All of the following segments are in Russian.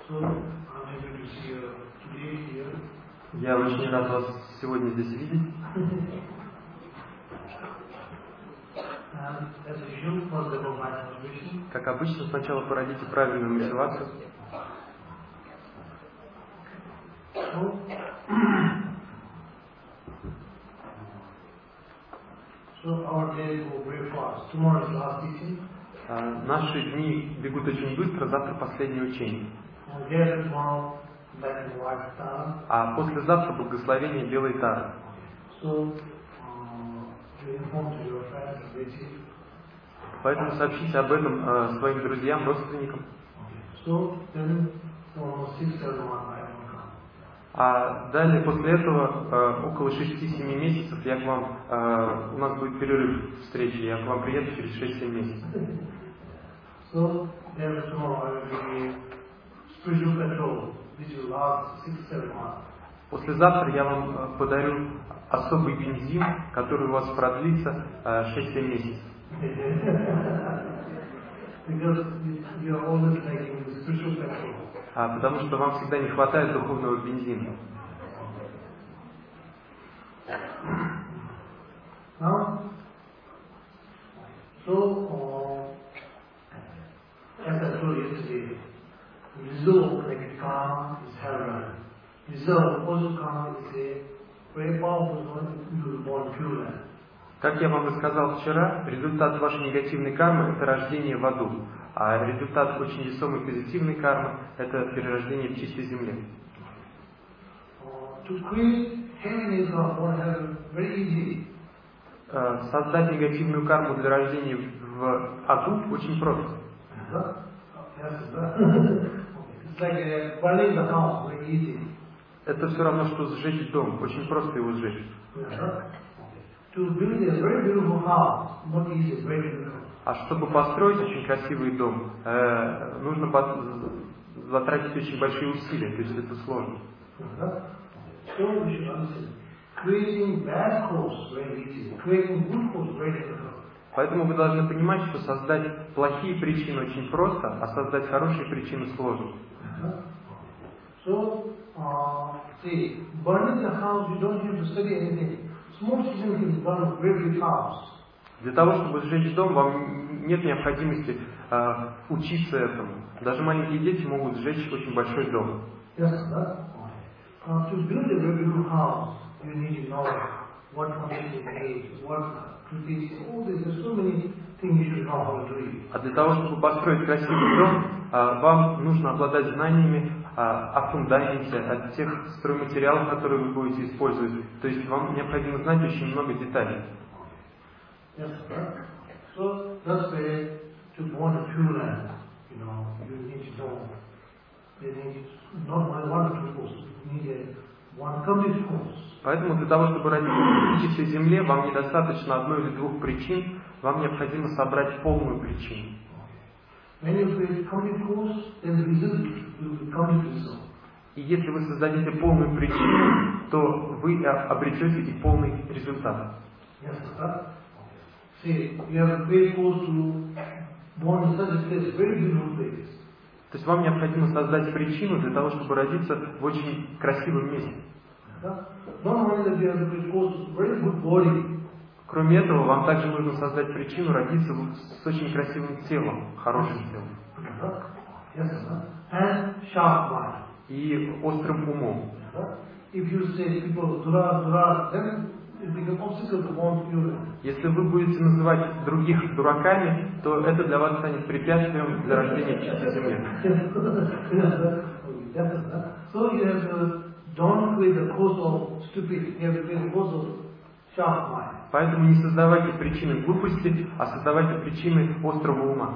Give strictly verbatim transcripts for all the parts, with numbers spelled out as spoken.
Я очень рад вас сегодня здесь видеть. Как обычно, сначала проводите правильную мотивацию. А, наши дни бегут очень быстро, завтра последнее учение. А послезавтра благословение белой тары. Поэтому сообщите об этом э, своим друзьям, родственникам. А далее, после этого, э, около шести-семи месяцев, я к вам, э, у нас будет перерыв встречи, я к вам приеду через шесть-семь месяцев. Послезавтра я вам подарю особый бензин, который у вас продлится э, шесть-семь месяцев. А, потому что вам всегда не хватает духовного бензина. Now, so, uh, as I told you yesterday, resolve like karma is hell. Resolve also karma is a very powerful one you were born pure. Как я вам и сказал вчера, результат вашей негативной кармы – это рождение в аду, а результат очень весомой позитивной кармы – это перерождение в чистой земле. Создать негативную карму для рождения в аду очень просто. Это все равно, что сжечь дом. Очень просто его сжечь. А чтобы построить очень красивый дом, э, нужно затратить очень большие усилия, то есть это сложно. Поэтому вы должны понимать, что создать плохие причины очень просто, а создать хорошие причины сложно. So, uh, see, burning the house, you don't have to study anything. Small children can burn a very big house. Для того, чтобы сжечь дом, вам нет необходимости э, учиться этому. Даже маленькие дети могут сжечь очень большой дом. Yes, sir. Uh, to build a very big house, you need to know what foundation is, what trees, all this. There's so many things you should know how to do it. А для того, чтобы построить красивый дом, э, вам нужно обладать знаниями о фундаменте, о тех стройматериалах, которые вы будете использовать. То есть вам необходимо знать очень много деталей. Yes, sir. So that's why to want a pure land, you know, you need to know. You need not one or two courses. You need a one complete course. Поэтому для того, чтобы родиться в чистой земле, вам недостаточно одной или двух причин, вам необходимо собрать полную причину. И если вы создадите полную причину, то вы обретете и полный результат. То есть вам необходимо создать причину для того, чтобы родиться в очень красивом месте. Кроме этого, вам также нужно создать причину родиться с очень красивым телом, хорошим телом. И острым умом. Если вы будете называть других дураками, то это для вас станет препятствием для рождения в чистой земле. Поэтому не создавайте причины глупости, а создавайте причины острого ума.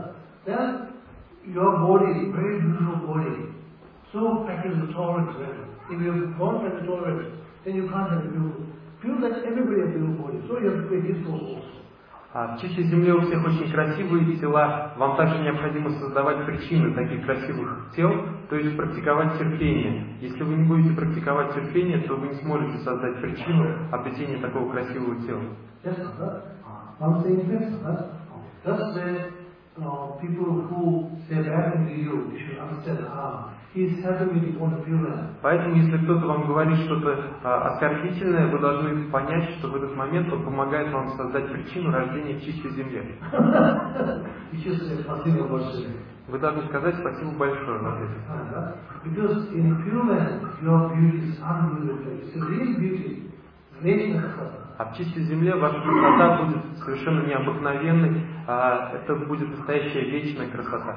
А в чистой земле у всех очень красивые тела, вам также необходимо создавать причины таких красивых тел, то есть практиковать терпение. Если вы не будете практиковать терпение, то вы не сможете создать причину обретения такого красивого тела. uh, people who say bad things to you, you should understand, ah, he is happy with his own Pure Land. Поэтому, если кто-то вам говорит что-то а, оскорбительное, вы должны понять, что в этот момент он помогает вам создать причину рождения в чистой земле. You should say, спасибо большое. Вы должны сказать спасибо большое за это. Because in Pure Land, your beauty is unbelievable. It's a real beauty. Вечная красота. А в чистой земле ваша красота будет совершенно необыкновенной, а это будет настоящая вечная красота.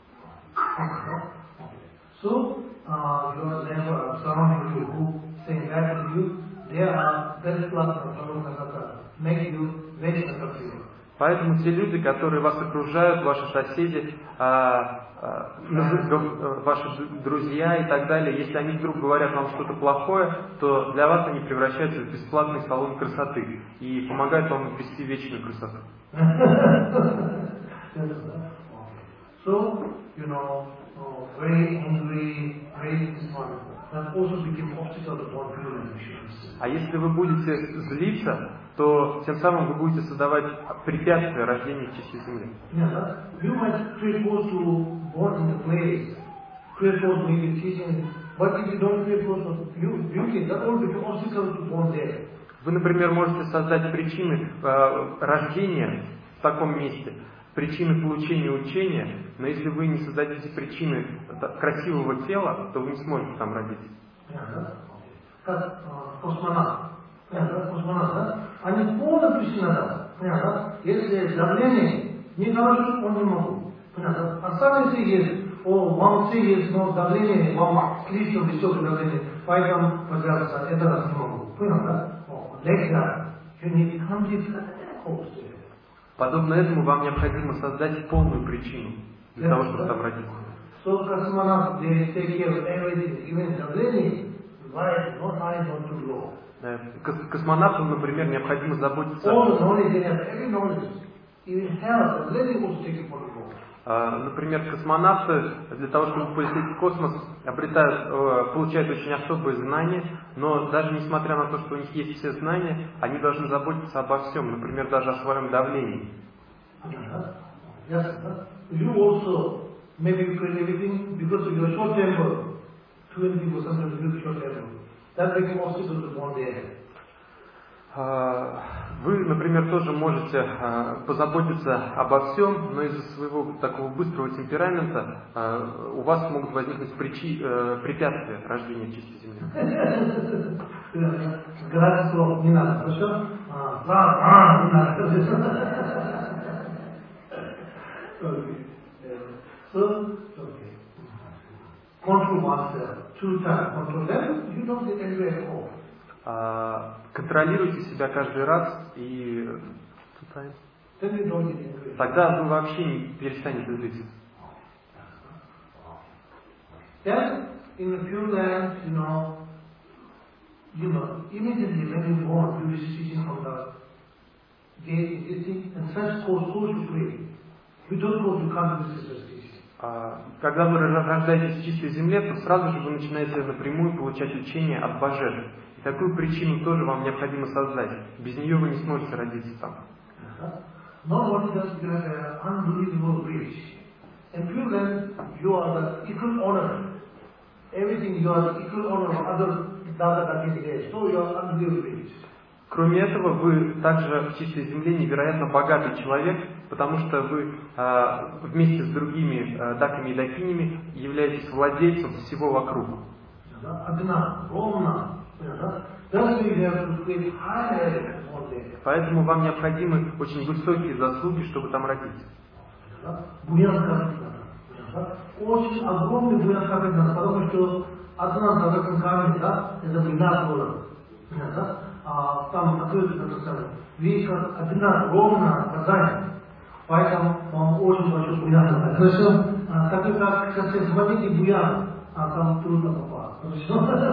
So, uh, your neighbor surrounding you, who saying bad to you, they are very pleasant to make you вечная красива. Поэтому те люди, которые вас окружают, ваши соседи, а, а, ваши друзья и так далее, если они вдруг говорят вам что-то плохое, то для вас они превращаются в бесплатный салон красоты и помогают вам обрести вечную красоту. So, you know, very angry, very disappointed. That also became obstacle to one relationship. А если вы будете злиться, то тем самым вы будете создавать препятствия рождению в чистой земле. Yeah, you might create force to born in the place, create force maybe teaching, but if you don't create force of you, beauty, that will become obstacle to born there. Вы, например, можете создать причины э, рождения в таком месте, причины получения учения, но если вы не создадите причины красивого тела, то вы не сможете там родиться. Yeah, как космонавт. Космонавт, да? Они полная причина, да? Понятно? Если давление не нарушит, он не может. Понятно? Остальные все есть. О, вам все есть, но давление, вам слишком высокое давление, поэтому, пожалуйста, это раз не могу. Понятно? Легко. You need complete cause. Подобно этому вам необходимо создать полную причину для того, чтобы там родиться. So космонавт, they take care of everything, even давление, why not high, not too low. Космонавтам, например, необходимо заботиться... Например, космонавты для того, чтобы полететь в космос, обретают, получают очень особые знания, но даже несмотря на то, что у них есть все знания, они должны заботиться обо всем, например, даже о своем давлении. Вы, например, тоже можете позаботиться обо всем, но из-за своего такого быстрого темперамента у вас могут возникнуть причи, препятствия рождения в чистой земле. Градусов не надо, хорошо? А, не надо. So, okay. Control oneself. Two times. Control them, you don't get anywhere at all. Контролируйте себя каждый раз и тогда вы вообще не перестанете злиться. Then, in a few lands, you know, you know, immediately when you born, you will see from the gate, you see, and such goes to pray. You don't go to come to this Когда вы рождаетесь в чистой земле, то сразу же вы начинаете напрямую получать учение от божеств. И такую причину тоже вам необходимо создать. Без нее вы не сможете родиться там. Кроме этого, вы также в чистой земле невероятно богатый человек, потому что вы э, вместе с другими э, даками и дакинями являетесь владельцем всего вокруг. Поэтому вам необходимы очень высокие заслуги, чтобы там родиться. Очень огромный буян камень, потому что одна задача камень, да, это война была. А там написано, видишь, одна ровная казань, поэтому он очень большой буян. Хорошо, так как сейчас смотрите буян, а там трудно попасть.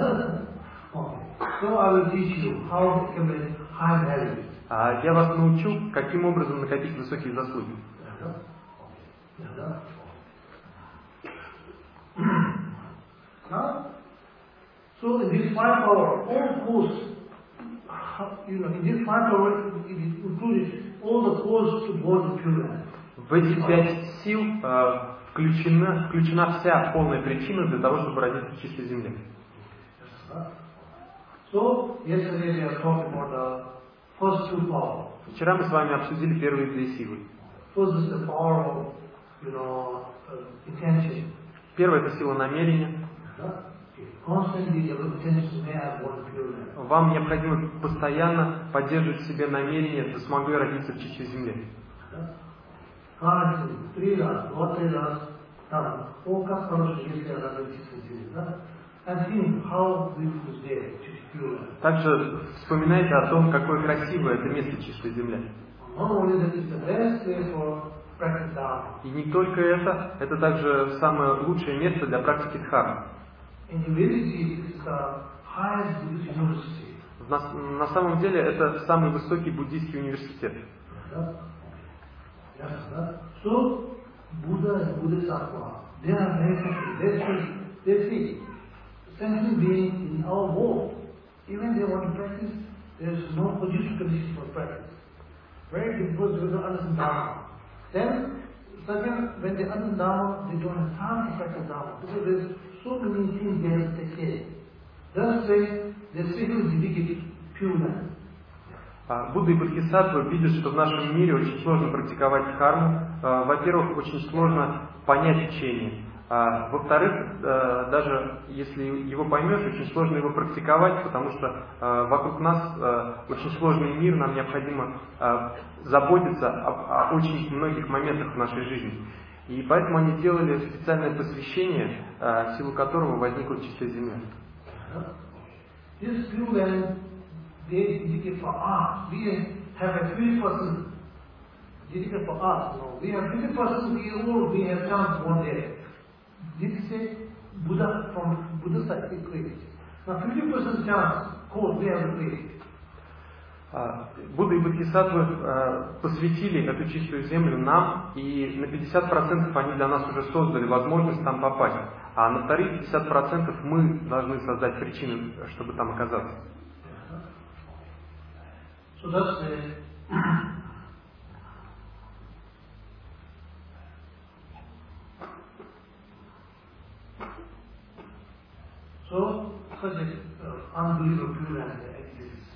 So I will teach you how to accumulate high values. А я вас научу, каким образом накопить высокие заслуги. So in this five power, all force, you know, in this five power, it includes all the force to born to pure. В эти пять сил э, включена, включена вся полная причина для того, чтобы родиться в чистой земле. So, yesterday we have talked about the first two powers. Вчера мы с вами обсудили первые две силы. First is the power of, you know, uh, intention. Первая это сила намерения. Constantly your intention may have one pure. Вам необходимо постоянно поддерживать в себе намерение, что смогу я родиться в чистой земле. Каждый, три раза, два-три раза, там, фокус хороший, если я родился в чистой земле, да? And think how beautiful is there, pure. Также вспоминайте о том, какое красивое это место чистой земли. Not only that, it's the best way for practice dharma. И не только это, это также самое лучшее место для практики дхармы. In reality, it's the highest Buddhist university. На, на самом деле это самый высокий буддийский университет. Yeah. Yes, yeah. So, Buddha and Bodhisattva, they are very happy. They see, they see sentient beings in our world. Even they want to practice, there is no conducive condition for practice. Very difficult to understand Dharma. Then, second, when they understand Dharma, they don't have time to practice Dharma. Because there is so many things they have to take care. Thus say, their spiritual dedicated pureness. Будда и Бодхисаттва видят, что в нашем мире очень сложно практиковать дхарму. Во-первых, очень сложно понять учение. Во-вторых, даже если его поймешь, очень сложно его практиковать, потому что вокруг нас очень сложный мир, нам необходимо заботиться о, о очень многих моментах в нашей жизни. И поэтому они делали специальное посвящение, в силу которого возникла чистая земля. This few land, they dedicate for us. We have a few person dedicate for us. No, we have fifty percent we all we have chance one day. This is Buddha from Buddha side we create. Now fifty percent chance code we have to create. Будда и Бодхисаттвы посвятили эту чистую землю нам, и на пятьдесят процентов они для нас уже создали возможность там попасть, а на вторые пятьдесят процентов мы должны создать причины, чтобы там оказаться. So that's the so such a unbelievable pure land exists.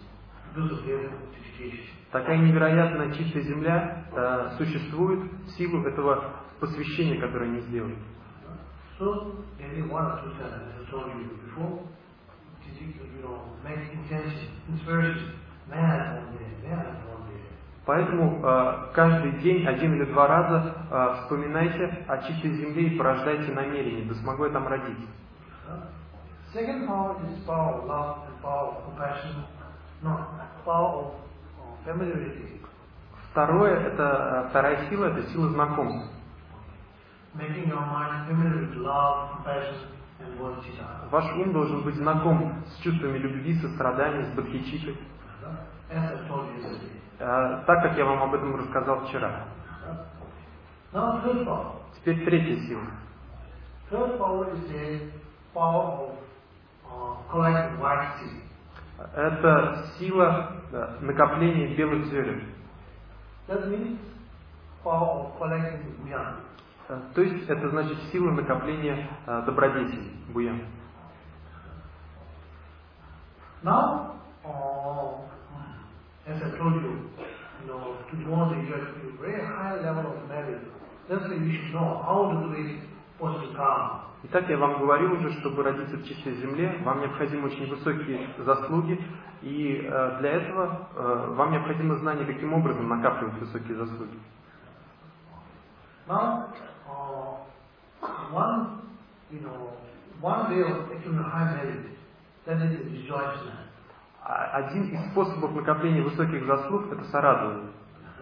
Такая невероятная чистая земля э, существует в силу этого посвящения, которое они сделали. So, maybe one or two sentences I told you before, you know, make intention, inspiration, man one day, man one day. Поэтому э, каждый день, один или два раза э, вспоминайте о чистой земле и порождайте намерение, да смогу я там родиться. Second power is power of love and power of compassion. No, power of familiarity. Второе, это вторая сила, это сила знакомства. Making your mind familiar with love, compassion and bodhicitta. Ваш ум должен быть знаком с чувствами любви, сострадания, с бодхичиттой. As I told you yesterday. Так, как я вам об этом рассказал вчера. Now third power. Теперь третья сила. Third power is the power of uh, collecting white seed. Это сила да, накопления белых зерен. That means power of collecting buyan. То есть это значит сила накопления э, добродетелей, буян. Now, uh, as I told you, you know, to know that you have a very high level of merit, that's why you should know how to create positive karma. Итак, я вам говорил уже, чтобы родиться в чистой земле, вам необходимы очень высокие заслуги, и э, для этого э, вам необходимо знание, каким образом накапливать высокие заслуги. Now, uh, one, you know, one way of taking a high merit, that is rejoicing. Один из способов накопления высоких заслуг – это сорадование.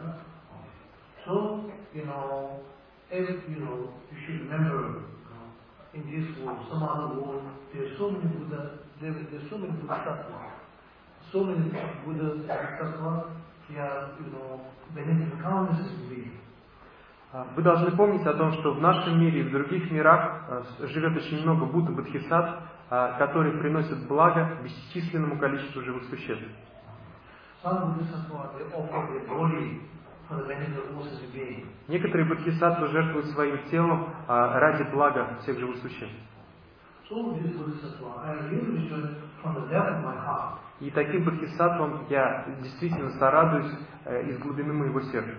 So, you know, every, you know, you should remember. In this world, some other world, there are so many Buddhas, there are so many Bodhisattvas, so many Buddhas and Bodhisattvas, they are, you know, benefiting countless beings. Вы должны помнить о том, что в нашем мире и в других мирах живет очень много Будд и Бодхисаттв, которые приносят благо бесчисленному количеству живых существ. Some Bodhisattvas, they offer their body for the benefit of all sentient beings. Некоторые бодхисаттвы жертвуют своим телом а, ради блага всех живых существ. So this bodhisattva, I really wish from the depth of my heart. И таким бодхисаттвам я действительно сорадуюсь э, из глубины моего сердца.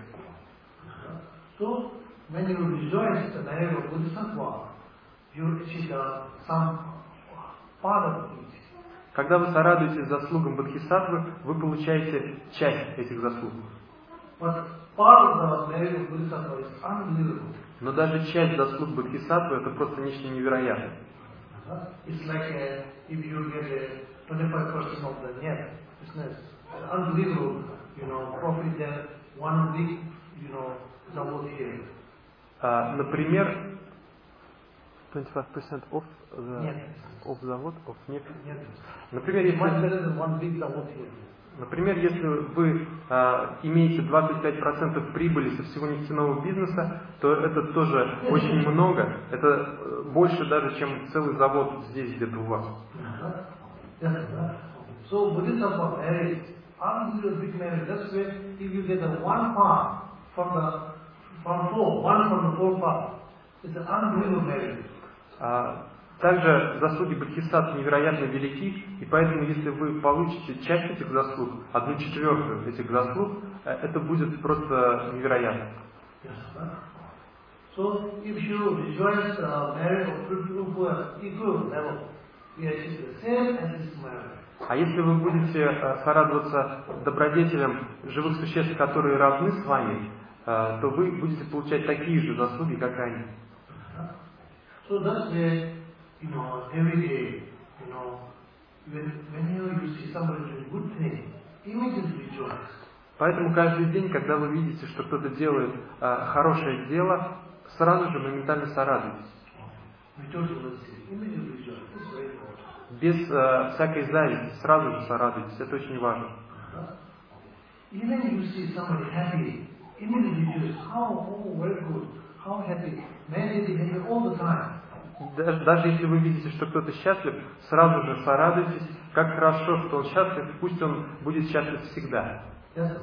So when you rejoice the merit of bodhisattva, you achieve uh, some part of it. Когда вы сорадуетесь заслугам бодхисаттвы, вы получаете часть этих заслуг. But part of the merit of bodhisattva is unbelievable. Но даже часть заслуг бодхисаттвы это просто нечто невероятное. It's like a, if you get a twenty-five percent of the net business, unbelievable, you know, profit there, one week, you know, завод here. Uh, например, twenty-five percent off the, нет. Off завод, off нет. Нет. Например, если, much better than one big завод here. Например, если вы э, имеете двадцать пять процентов прибыли со всего нефтяного бизнеса, то это тоже очень много. Это больше даже, чем целый завод здесь где-то у вас. So bodhisattva marriage, unbelievable big marriage. That's where if you get the one part from the from four, one from the four part, it's an unbelievable marriage. Также заслуги бодхисаттв невероятно велики, и поэтому, если вы получите часть этих заслуг, одну четвертую этих заслуг, это будет просто невероятно. So, if you rejoice the merit of people who are equal level, we achieve the same as this merit. А если вы будете сорадоваться добродетелям живых существ, которые равны с вами, то вы будете получать такие же заслуги, как они. So that's why, you know, every day, you know, when, whenever you see somebody doing good thing, immediately rejoice. Поэтому каждый день, когда вы видите, что кто-то делает э, хорошее дело, сразу же моментально сорадуйтесь. Без э, всякой зависти, сразу же сорадуйтесь. Это очень важно. Even you see somebody happy, immediately rejoice. How, oh, very good. How happy. Many be happy all the time. Даже, даже если вы видите, что кто-то счастлив, сразу же сорадуйтесь, как хорошо, что он счастлив, пусть он будет счастлив всегда. Yes,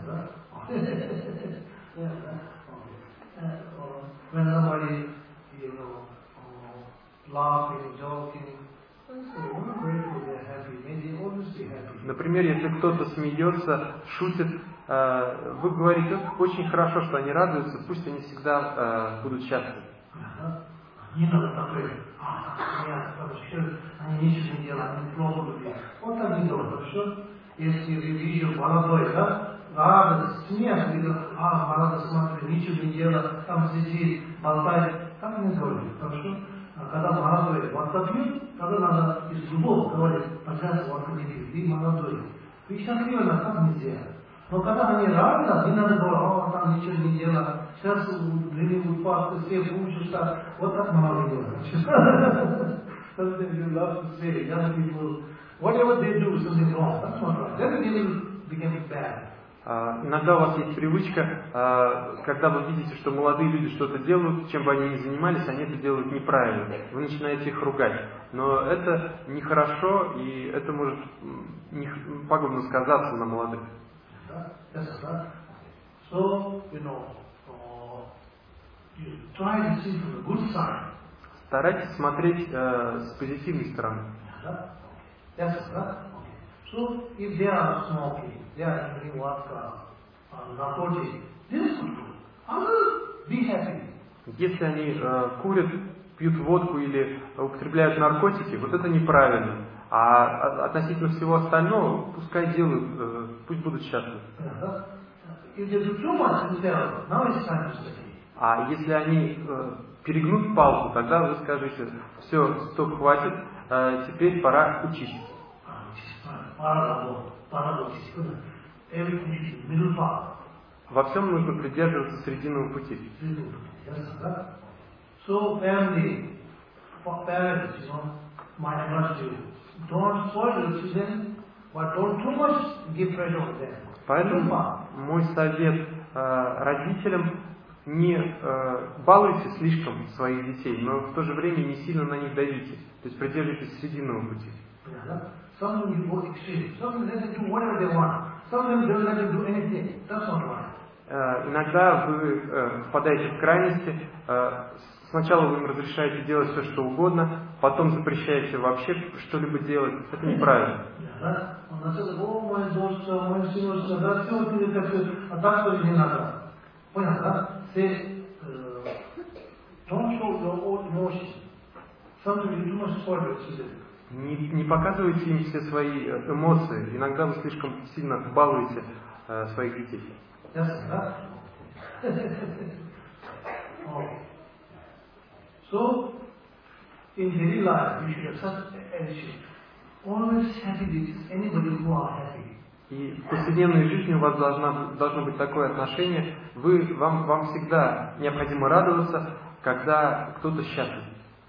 when somebody, you know, laughing, joking, I'm grateful they're happy. May they always be happy. Например, если кто-то смеется, шутит, э, вы говорите, очень хорошо, что они радуются, пусть они всегда э, будут счастливы. Не надо такое, а, нет, потому что они ничего не делают, они плохо люди. Вот так не делают, хорошо? Если вы видите молодой, да, рада, смех, видно, а, молодой, смотри, ничего не делает, там сидит, болтает, так не говорит, хорошо? А когда молодой водка пьет, тогда надо из зубов говорить, пожалуйста, водка не пьет, ты молодой. Вы счастливы, так нельзя. Но когда они рады, не надо говорить, о, там ничего не делает, сейчас где-нибудь пасты, все учатся, вот так мало делают. Sometimes you love to say, young people, whatever they do, something wrong, that's not right. Then beginning, beginning bad. Uh, иногда у вас есть привычка, uh, когда вы видите, что молодые люди что-то делают, чем бы они ни занимались, они это делают неправильно. Вы начинаете их ругать. Но это нехорошо, и это может не, пагубно сказаться на молодых. Yes, sir. So, you know, uh, you try to see from the good side. Старайтесь смотреть uh, с позитивной стороны. Yes, sir. So, if they are smoking, they are drinking vodka, or narcotics, this is not good. How will be happy? Если они uh, курят, пьют водку или употребляют наркотики, вот это неправильно. А относительно всего остального, пускай делают, uh, пусть будут счастливы. If they do too much, now it's time to study. А если они uh, перегнут палку, тогда вы скажете, все, стоп, хватит, uh, теперь пора учиться. Во всем нужно придерживаться срединного пути. So family, for parents, you know, my advice to you, don't spoil your children, but don't too much give pressure on them. Поэтому мой совет э, родителям: не э, балуйте слишком своих детей, но в то же время не сильно на них давите. То есть придерживайтесь срединного пути. Some of you go extreme. Some of them do whatever they want. Some of them don't let them do anything. That's not right. Иногда вы впадаете в крайности. Сначала вы им разрешаете делать все, что угодно, потом запрещаете вообще что-либо делать. Это неправильно. Он сказал: о, мой дочь, мой сыночка, да, все будет так, а так что не надо. Понял, да? Say, don't show your own emotions. Sometimes you do not spoil it today. Не, не показывайте им все свои эмоции. Иногда вы слишком сильно балуете э, своих детей. Yes, да? So, in daily life, we should have such attitude. Always happy with anybody who are happy. И в повседневной жизни у вас должна, должно быть такое отношение. Вы, вам, вам всегда необходимо радоваться, когда кто-то счастлив.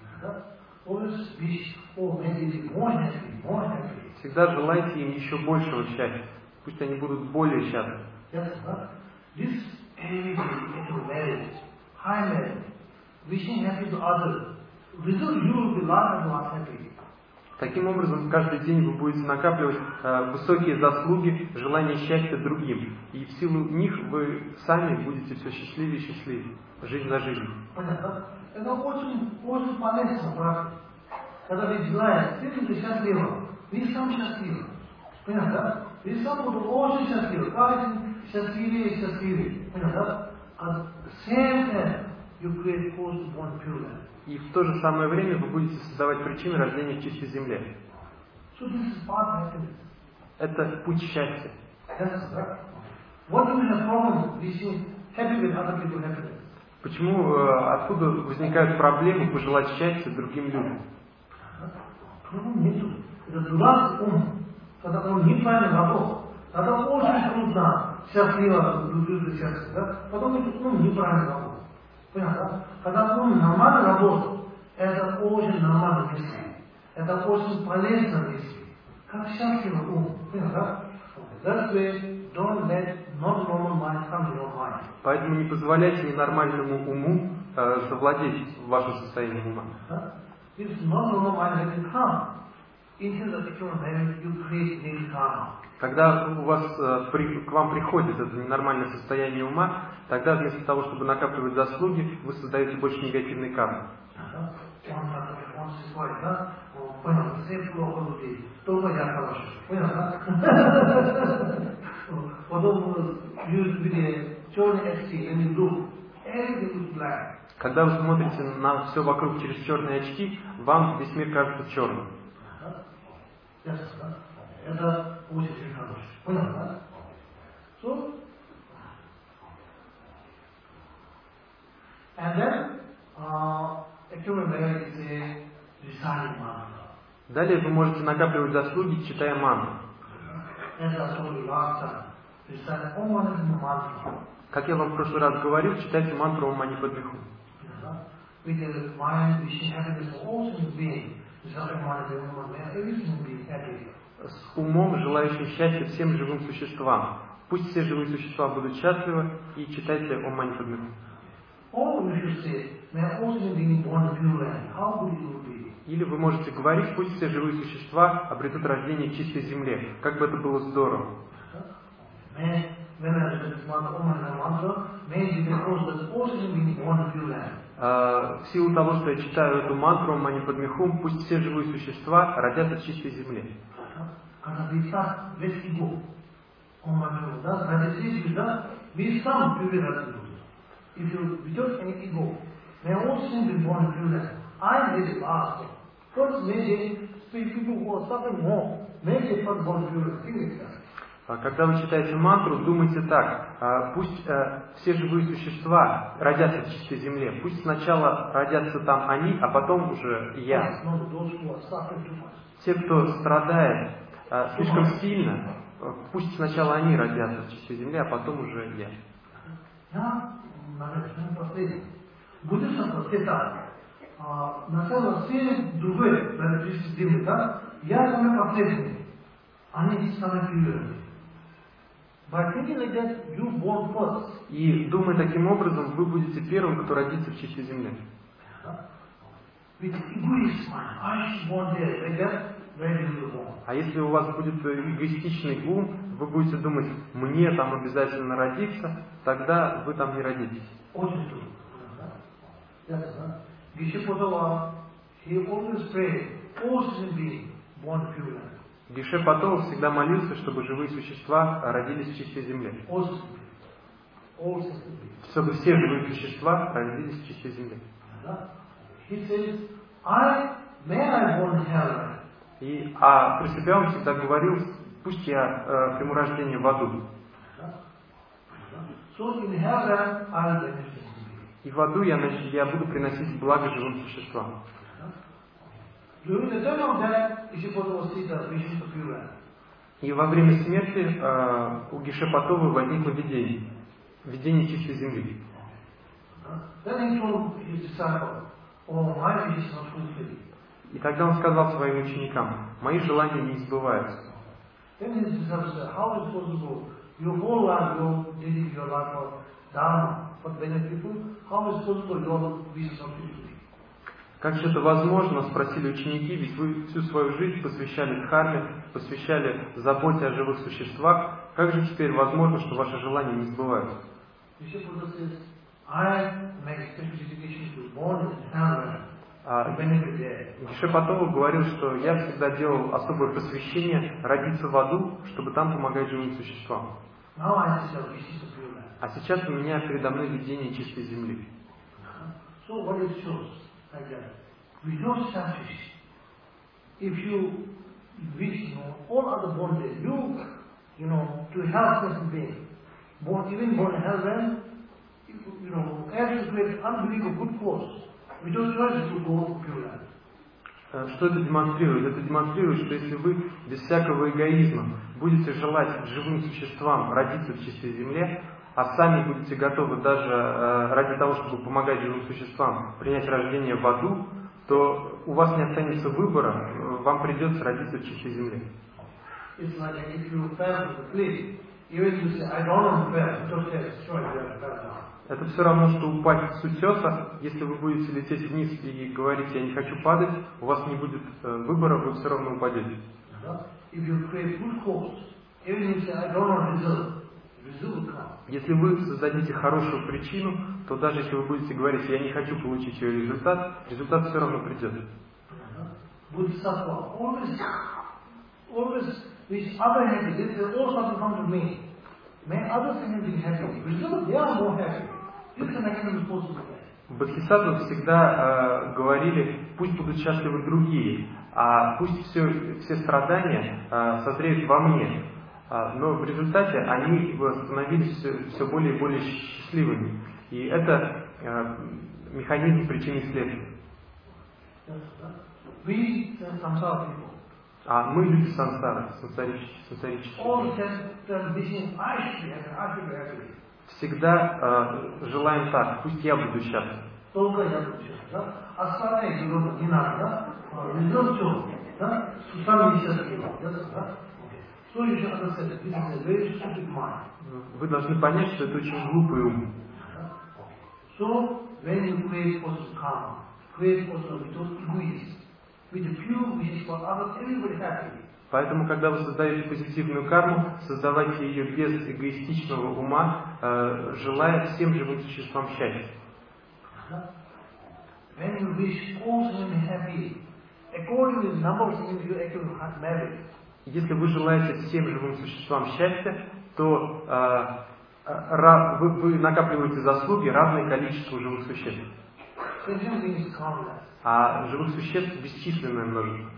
Always wish, oh, maybe more happy, more happy. Всегда желайте им еще большего счастья. Пусть они будут более счастливы. Yes, sir. This every day into marriage, high marriage, wishing happy to others. Result you will be lot more happy. Таким образом, каждый день вы будете накапливать э, высокие заслуги, желание счастья другим. И в силу них вы сами будете все счастливее и счастливее. Жизнь за жизнью. Понятно? Это очень, очень полезно, правда. Когда вы желаете, ты счастливы, вы сам счастливы. Понятно? Вы сам будете очень счастливы. Каждый счастливее и счастливее. Понятно? At the same time, you create cause one pure. И в то же самое время вы будете создавать причины рождения в чистой земле. So this is part of happiness. Это путь счастья. Yes, right? What do we have problem wishing happy with other people happiness? Почему, откуда возникают проблемы пожелать счастья другим людям? Проблем нету. Это дурак ум. Когда он неправильно работает, тогда очень трудно счастливо любить счастье. Да? Потом ум неправильно работает. Понятно? Когда ум нормально работает, это очень нормальная мысль. Это очень полезная мысль. Как счастливый ум. Понятно? That's way, don't let non-normal mind come to your mind. Поэтому не позволяйте ненормальному уму э, завладеть вашим состоянием ума. If non-normal mind has come into the secure marriage, you create negative karma. Когда у вас, э, при, к вам приходит это ненормальное состояние ума, тогда вместо того, чтобы накапливать заслуги, вы создаете больше негативной кармы. Понял, все плохо людей, только я хороший. Понял, да? Потом видите черный очки, они вдруг, everything is black. Когда вы смотрите на все вокруг через черные очки, вам весь мир кажется черным. Это очень хорошо. Понял, да? So, and then, uh, actually marriage is a reciting mantra. Далее вы можете накапливать заслуги, читая мантру. Как я вам в прошлый раз говорил, читайте мантру Ом Мани Падме Хум. С умом, желающим счастья всем живым существам. Пусть все живые существа будут счастливы, и читайте Ом Мани Падме Хум. Или вы можете говорить, пусть все живые существа обретут рождение в чистой земле. Как бы это было здорово. В силу того, что я читаю эту мантру Ом Мани Падме Хум, пусть все живые существа родятся в чистой земле. If you without any ego, may all sin be born pure. I am the last. First, maybe people who are suffering more, maybe first born pure. Когда вы читаете мантру, думайте так: пусть э, все живые существа родятся в чистой земле. Пусть сначала родятся там они, а потом уже я. Те, кто страдает э, слишком сильно, пусть сначала они родятся в чистой земле, а потом уже я. Буддизм вообще так. На самом деле другой, на чистой земле, да? Я самый последний. Они самые первые. By thinking like that, you born first. И думая таким образом, вы будете первым, кто родится в чистой земле. With egoism, I should born there, like that, where you will born. А если у вас будет эгоистичный ум, вы будете думать, мне там обязательно родиться, тогда вы там не родитесь. Очень трудно. Гишепотова, he always prayed, all sentient beings born of pure land. Гишепотова всегда молился, чтобы живые существа родились в чистой земле. All sentient beings. All sentient beings. Чтобы все живые существа родились в чистой земле. He says, I, may I born in hell. И, а про себя он всегда говорил, пусть я э, приму рождение в аду. So in heaven, I'll benefit. И в аду я, я буду приносить благо живым существам. И во время смерти э, у Гишепотова возникло видение. Видение чистой земли. И тогда он сказал своим ученикам, мои желания не сбываются. Как же это возможно, спросили ученики, ведь вы всю свою жизнь посвящали дхарме, посвящали заботе о живых существах. Как же теперь возможно, что ваши желания не сбываются? Гишепотова говорил, что я всегда делал особое посвящение родиться в аду, чтобы там помогать живым существам. А сейчас у меня передо мной видение чистой земли. Что это демонстрирует? Это демонстрирует, что если вы без всякого эгоизма будете желать живым существам родиться в чистой земле, а сами будете готовы даже э, ради того, чтобы помогать живым существам принять рождение в аду, то у вас не останется выбора, э, вам придется родиться в чистой земле. Это все равно, что упасть с утеса. Если вы будете лететь вниз и говорить, я не хочу падать, у вас не будет э, выбора, вы все равно упадете. Если вы создадите хорошую причину, то даже если вы будете говорить, я не хочу получить ее результат, результат все равно придет. Бодхисаттвы всегда э, говорили, пусть будут счастливы другие, а пусть все, все страдания э, созреют во мне. Но в результате они становились все, все более и более счастливыми. И это э, механизм причины и следствия. А мы люди сансары, сансарические. Всегда э, желаем так, пусть я буду счастлив. Вы должны понять, что это очень глупый ум. Поэтому, когда вы создаете позитивную карму, создавайте ее без эгоистичного ума, э, желая всем живым существам счастья. Если вы желаете всем живым существам счастья, то э, э, вы, вы накапливаете заслуги равное количеству живых существ. А живых существ бесчисленное множество.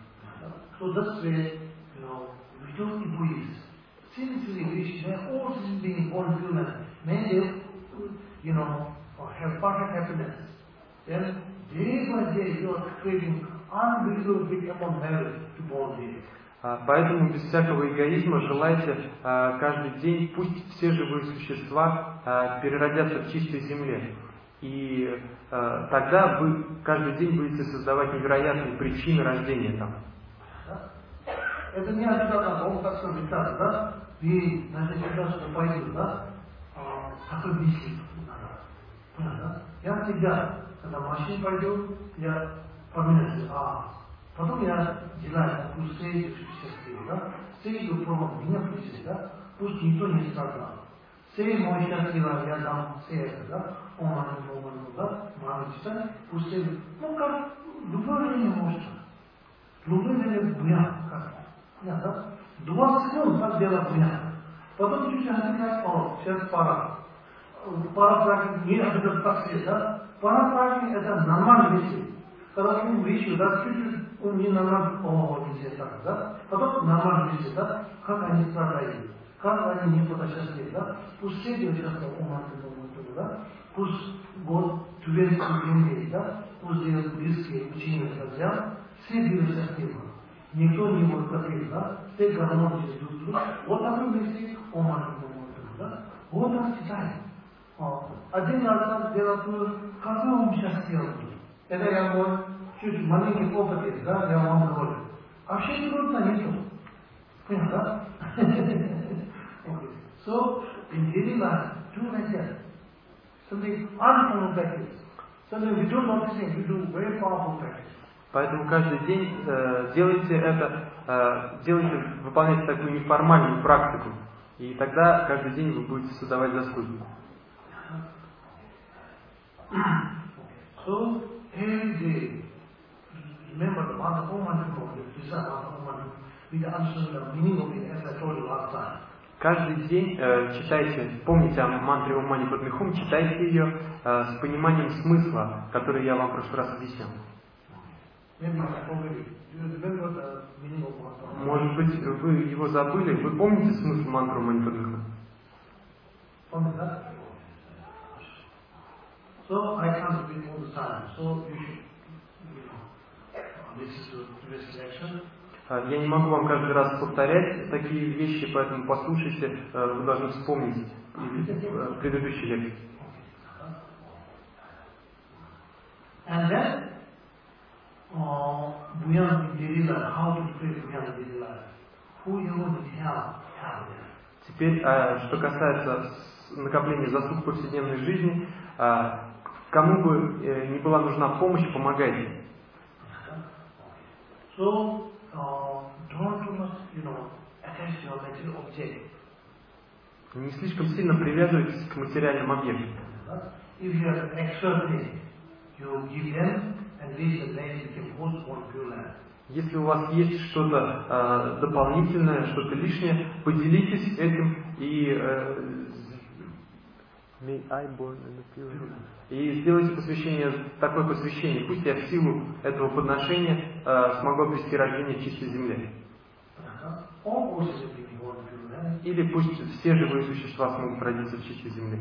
Поэтому без всякого эгоизма желайте а, каждый день, пусть все живые существа а, переродятся в чистой земле. И а, тогда вы каждый день будете создавать невероятные причины рождения там. Это не обязательно, он так сказать, да? И, значит, сейчас пойду, да? Такой мысли надо. Я всегда, когда в машине пойду, я помню, а, Потом я делаю пусть сей да, сей про меня пусть да, пусть никто не страдал. Сей мой счастливый я дам сей да, он он да, мальчика, пусть сей, ну как любое не может, любое не буя, как, да, двадцать секунд так делать буя. Потом чуть-чуть отдыхать, о, сейчас пора. Пора практики не это так все, да, пора практики это нормальные вещи. Когда он вещи, да, чуть-чуть он не нормально, о, не все так, да, потом нормальные вещи, да, как они страдают, как они не подошли, да, пусть все делают ума, да, пусть год тюренские деньги, да, пусть делают близкие учения, друзья, все делают счастливо. Никто не может копить, да, все гармонии идут, вот такой мысли ума, да, вот так читаем. Один раз делают, какой он счастливый. Это я мой чуть маленький опыт есть, да, я вам говорю. А вообще трудно нету. Понял, да? So, in daily life, do like that. Something uncommon practice. Something we don't notice, we do very powerful practice. Поэтому каждый день э, делайте это, э, делайте, выполняйте такую неформальную практику. И тогда каждый день вы будете создавать заслуги. So, every day, remember the mantra Om Mani Padme, this Om Mani, with the understanding the meaning of it, as I told you last time. Каждый день э, читайте, помните о мантре Ом Мани Падме Хум, читайте ее э, с пониманием смысла, который я вам в прошлый раз объяснял. Может быть, вы его забыли, вы помните смысл мантры Ом Мани Падме Хум? So I can't repeat all the time. So you should, you know, this is the previous lecture. Я не могу вам каждый раз повторять такие вещи, поэтому послушайте, вы должны вспомнить предыдущие лекции. And then, uh, beyond daily life, how to pray beyond daily life? Who you want to help, help them. Теперь, что касается накопления заслуг повседневной жизни, кому бы ни была нужна помощь, помогайте. So, uh, don't too much, you know, attach your material object. Не слишком сильно привязывайтесь к материальным объектам. If you have extra thing, you give them, and this and then you can post on pure land. Если у вас есть что-то э, дополнительное, что-то лишнее, поделитесь этим и э, и сделайте посвящение, такое посвящение. Пусть я в силу этого подношения э, смогу обрести рождение в чистой земле. Или пусть все живые существа смогут родиться в чистой земле.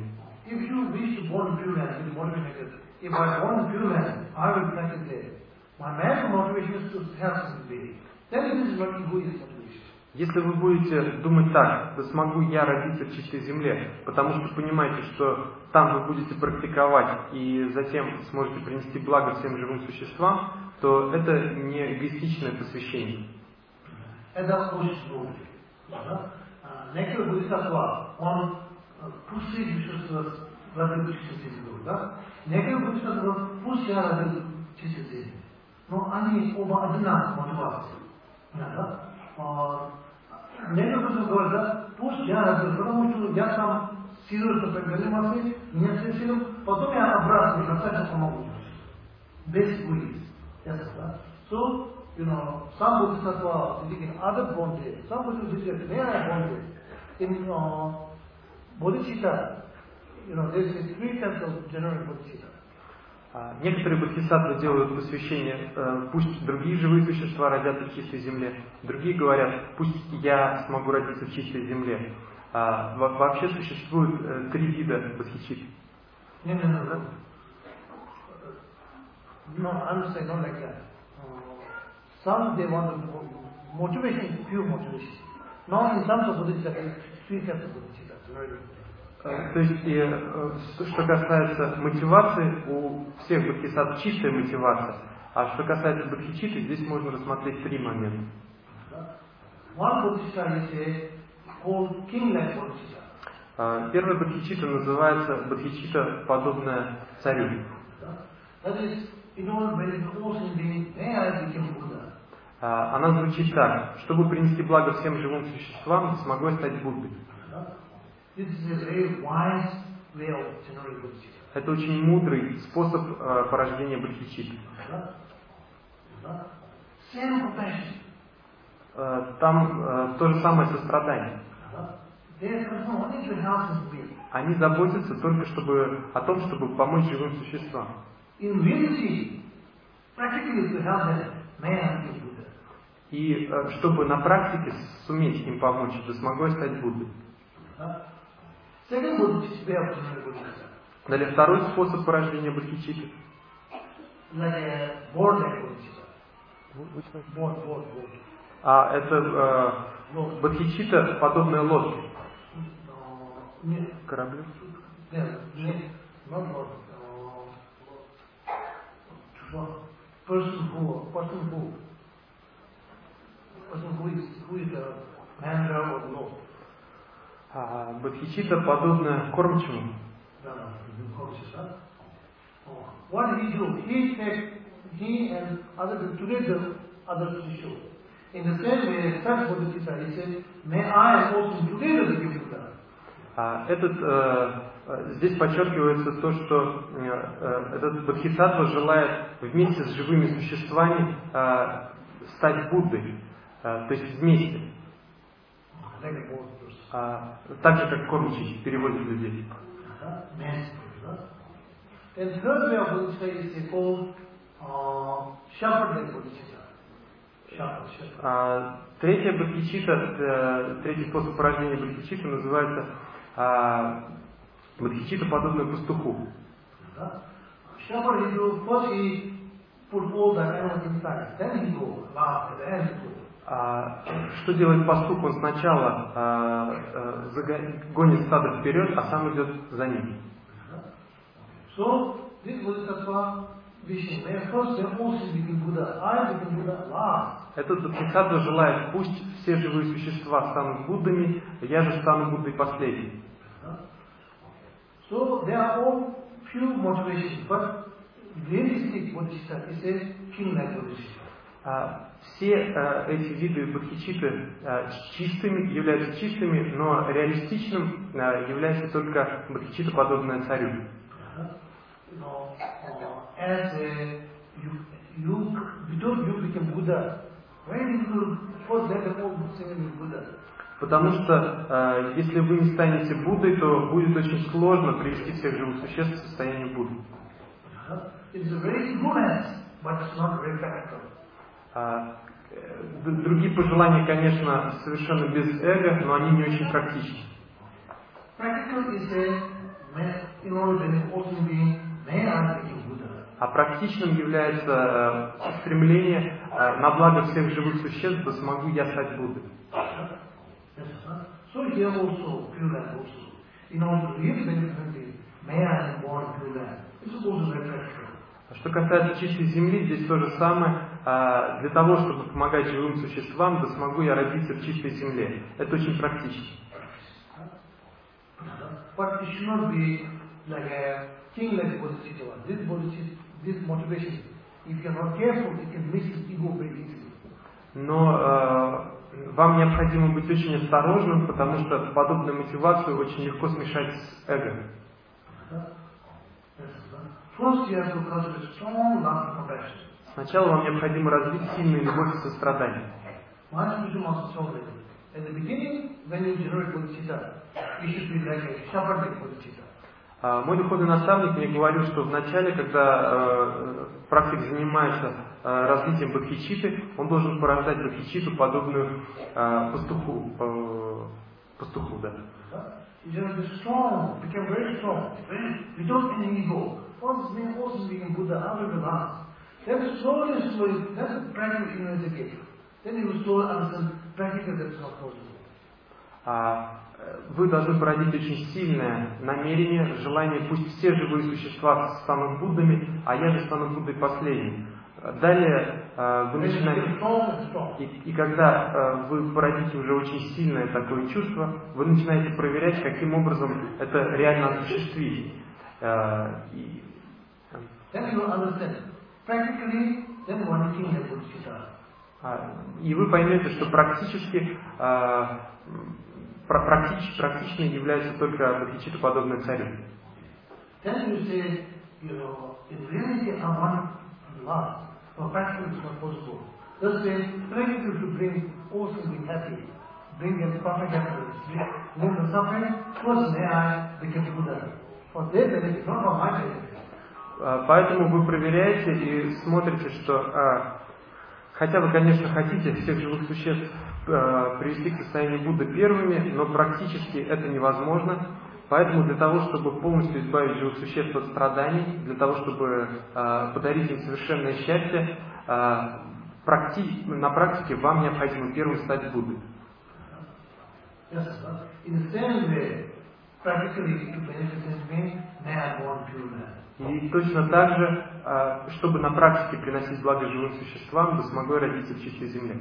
Если вы будете думать так, то смогу я родиться в чистой земле, потому что понимаете, что там вы будете практиковать и затем сможете принести благо всем живым существам, то это не эгоистичное посвящение. Это очень сложно. Некоторые бодхисаттва, он пусть существо родил чистой землей, да? Некоторые бодхисаттва пусть я родил чистой землей. Но они оба одинаковые мотивации. Да? Некоторые говорят, пусть я родил, потому что я сам серьезно занимался, меня все силы, потом я обратно касательно помогу. Без эgoism. Ясно? So, you know, some bodhisattvas indicate other bondage, some bodhisattvas indicate mere bondage. In uh, bodhicitta, you know, there is three types of general bodhicitta. Некоторые бодхисаттвы делают посвящение, пусть другие живые существа родятся в чистой земле. Другие говорят, пусть я смогу родиться в чистой земле. А, вообще существует три вида бодхичит. No, no, no, no. No, I'm saying not like that. Uh, some they want to motivation, pure motivation. Now in terms of bodhicitta, three types of bodhicitta. То есть, и, что касается мотивации, у всех бодхисаттв чистая мотивация, а что касается бодхичитты, здесь можно рассмотреть три момента. Первая бодхичитта называется бодхичитта, подобная царю. Она звучит так: чтобы принести благо всем живым существам, смогу я стать Буддой. Это очень мудрый способ порождения бодхичитты. Там то же самое сострадание. Они заботятся только чтобы, о том, чтобы помочь живым существам. И чтобы на практике суметь им помочь, то смогу я стать Буддой. Далее второй способ порождения бодхичитты. А это э, бодхичитта, подобная лодке. Кораблю? А, бодхичитта подобная кормчему. What did he do? He said, he and others together, others to show. In the same way, third Bodhisattva, he said, may I also together give Buddha. А, этот, э, здесь подчеркивается то, что э, этот бодхисаттва желает вместе с живыми существами э, стать Буддой, э, то есть вместе. А, так же, как кормчий переводит людей. Then third way of bodhisattva is called uh, shepherd bodhisattva. Shepherd, shepherd. А, третья бодхичитта, третий способ порождения бодхичитты называется а, бодхичитта, подобная пастуху. Shepherd, he do first he put all the animals inside, then he go last at the end. А, что делает пастух? Он сначала а, а, загон, гонит стадо вперед, а сам идет за ним. So, this Bodhisattva wishing, may first they also become Buddha, I become Buddha last. Этот бодхисаттва желает, пусть все живые существа станут Буддами, я же стану Буддой последним. So, there are all few motivations, but realistic Bodhisattva is a king-like Bodhisattva. А, все а, эти виды бодхичитты а, чистыми, являются чистыми, но реалистичным а, является только бодхичитта, подобная царю. No, uh, as a, you, you, before you become Buddha, very difficult for that all becoming Buddha. Потому что э, если вы не станете Буддой, то будет очень сложно привести всех живых существ в состояние Будды. It's a very humorous, but it's not very practical. А, э, другие пожелания, конечно, совершенно без эго, но они не очень практичны. Practical is a, in order to also be А практичным является э, стремление э, на благо всех живых существ, да смогу я стать Буддой. Что касается чистой земли, здесь то же самое. Э, для того, чтобы помогать живым существам, да смогу я родиться в чистой земле. Это очень практично. King-like bodhisattva. This bodhisattva, this motivation, if you are not careful, it can miss his ego very easily. Но э, вам необходимо быть очень осторожным, потому что подобную мотивацию очень легко смешать с эго. Сначала вам необходимо развить сильную любовь и сострадание. At the beginning, when you generate bodhisattva, you should be like a shepherd-like bodhisattva. Мой духовный наставник мне говорил, что вначале, когда э, практик занимается э, развитием бодхичитты, он должен порождать бодхичитту, подобную э, пастуху, э, пастуху, да. А вы должны породить очень сильное намерение, желание, пусть все живые существа станут Буддами, а я же стану Буддой последним. Далее вы начинаете, и, и когда вы породите уже очень сильное такое чувство, вы начинаете проверять, каким образом это реально осуществить. И... И вы поймете, что практически практич, практичной является только бодхичиттоподобный царь. Then you say, you know, in reality I want love, but practically it's not possible. Let's say, trying to bring all things happy, bring a perfect happiness, bring the suffering, first may I become Buddha. For their benefit, not for my benefit. Поэтому вы проверяете и смотрите, что а, хотя вы, конечно, хотите всех живых существ а, привести к состоянию Будды первыми, но практически это невозможно. Поэтому для того, чтобы полностью избавить живых существ от страданий, для того, чтобы а, подарить им совершенное счастье, а, практи... на практике вам необходимо первым стать Буддой. Yes, in the same way, practically to benefit me, may I born pure man. И точно так же, чтобы на практике приносить благо живым существам, да смогу я родиться в чистой земле.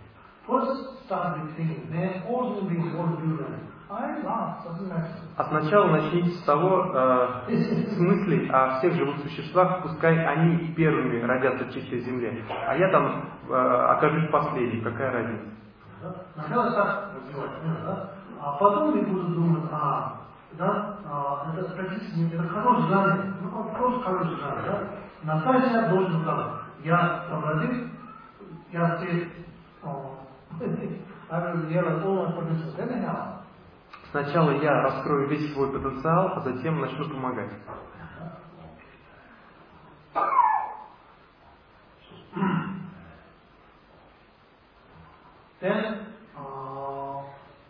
А сначала начните с того, э, с мыслей о всех живых существах, пускай они первыми родятся в чистой земле, а я там э, окажусь последним, какая разница. Сначала так развивать, а потом я буду думать, а, да, а, это практически, это хорошее знание, ну, просто хорошее знание, да. Наставить себя должен сказать, я добродетель, я все, сначала я раскрою весь свой потенциал, а затем начну помогать. Then, uh,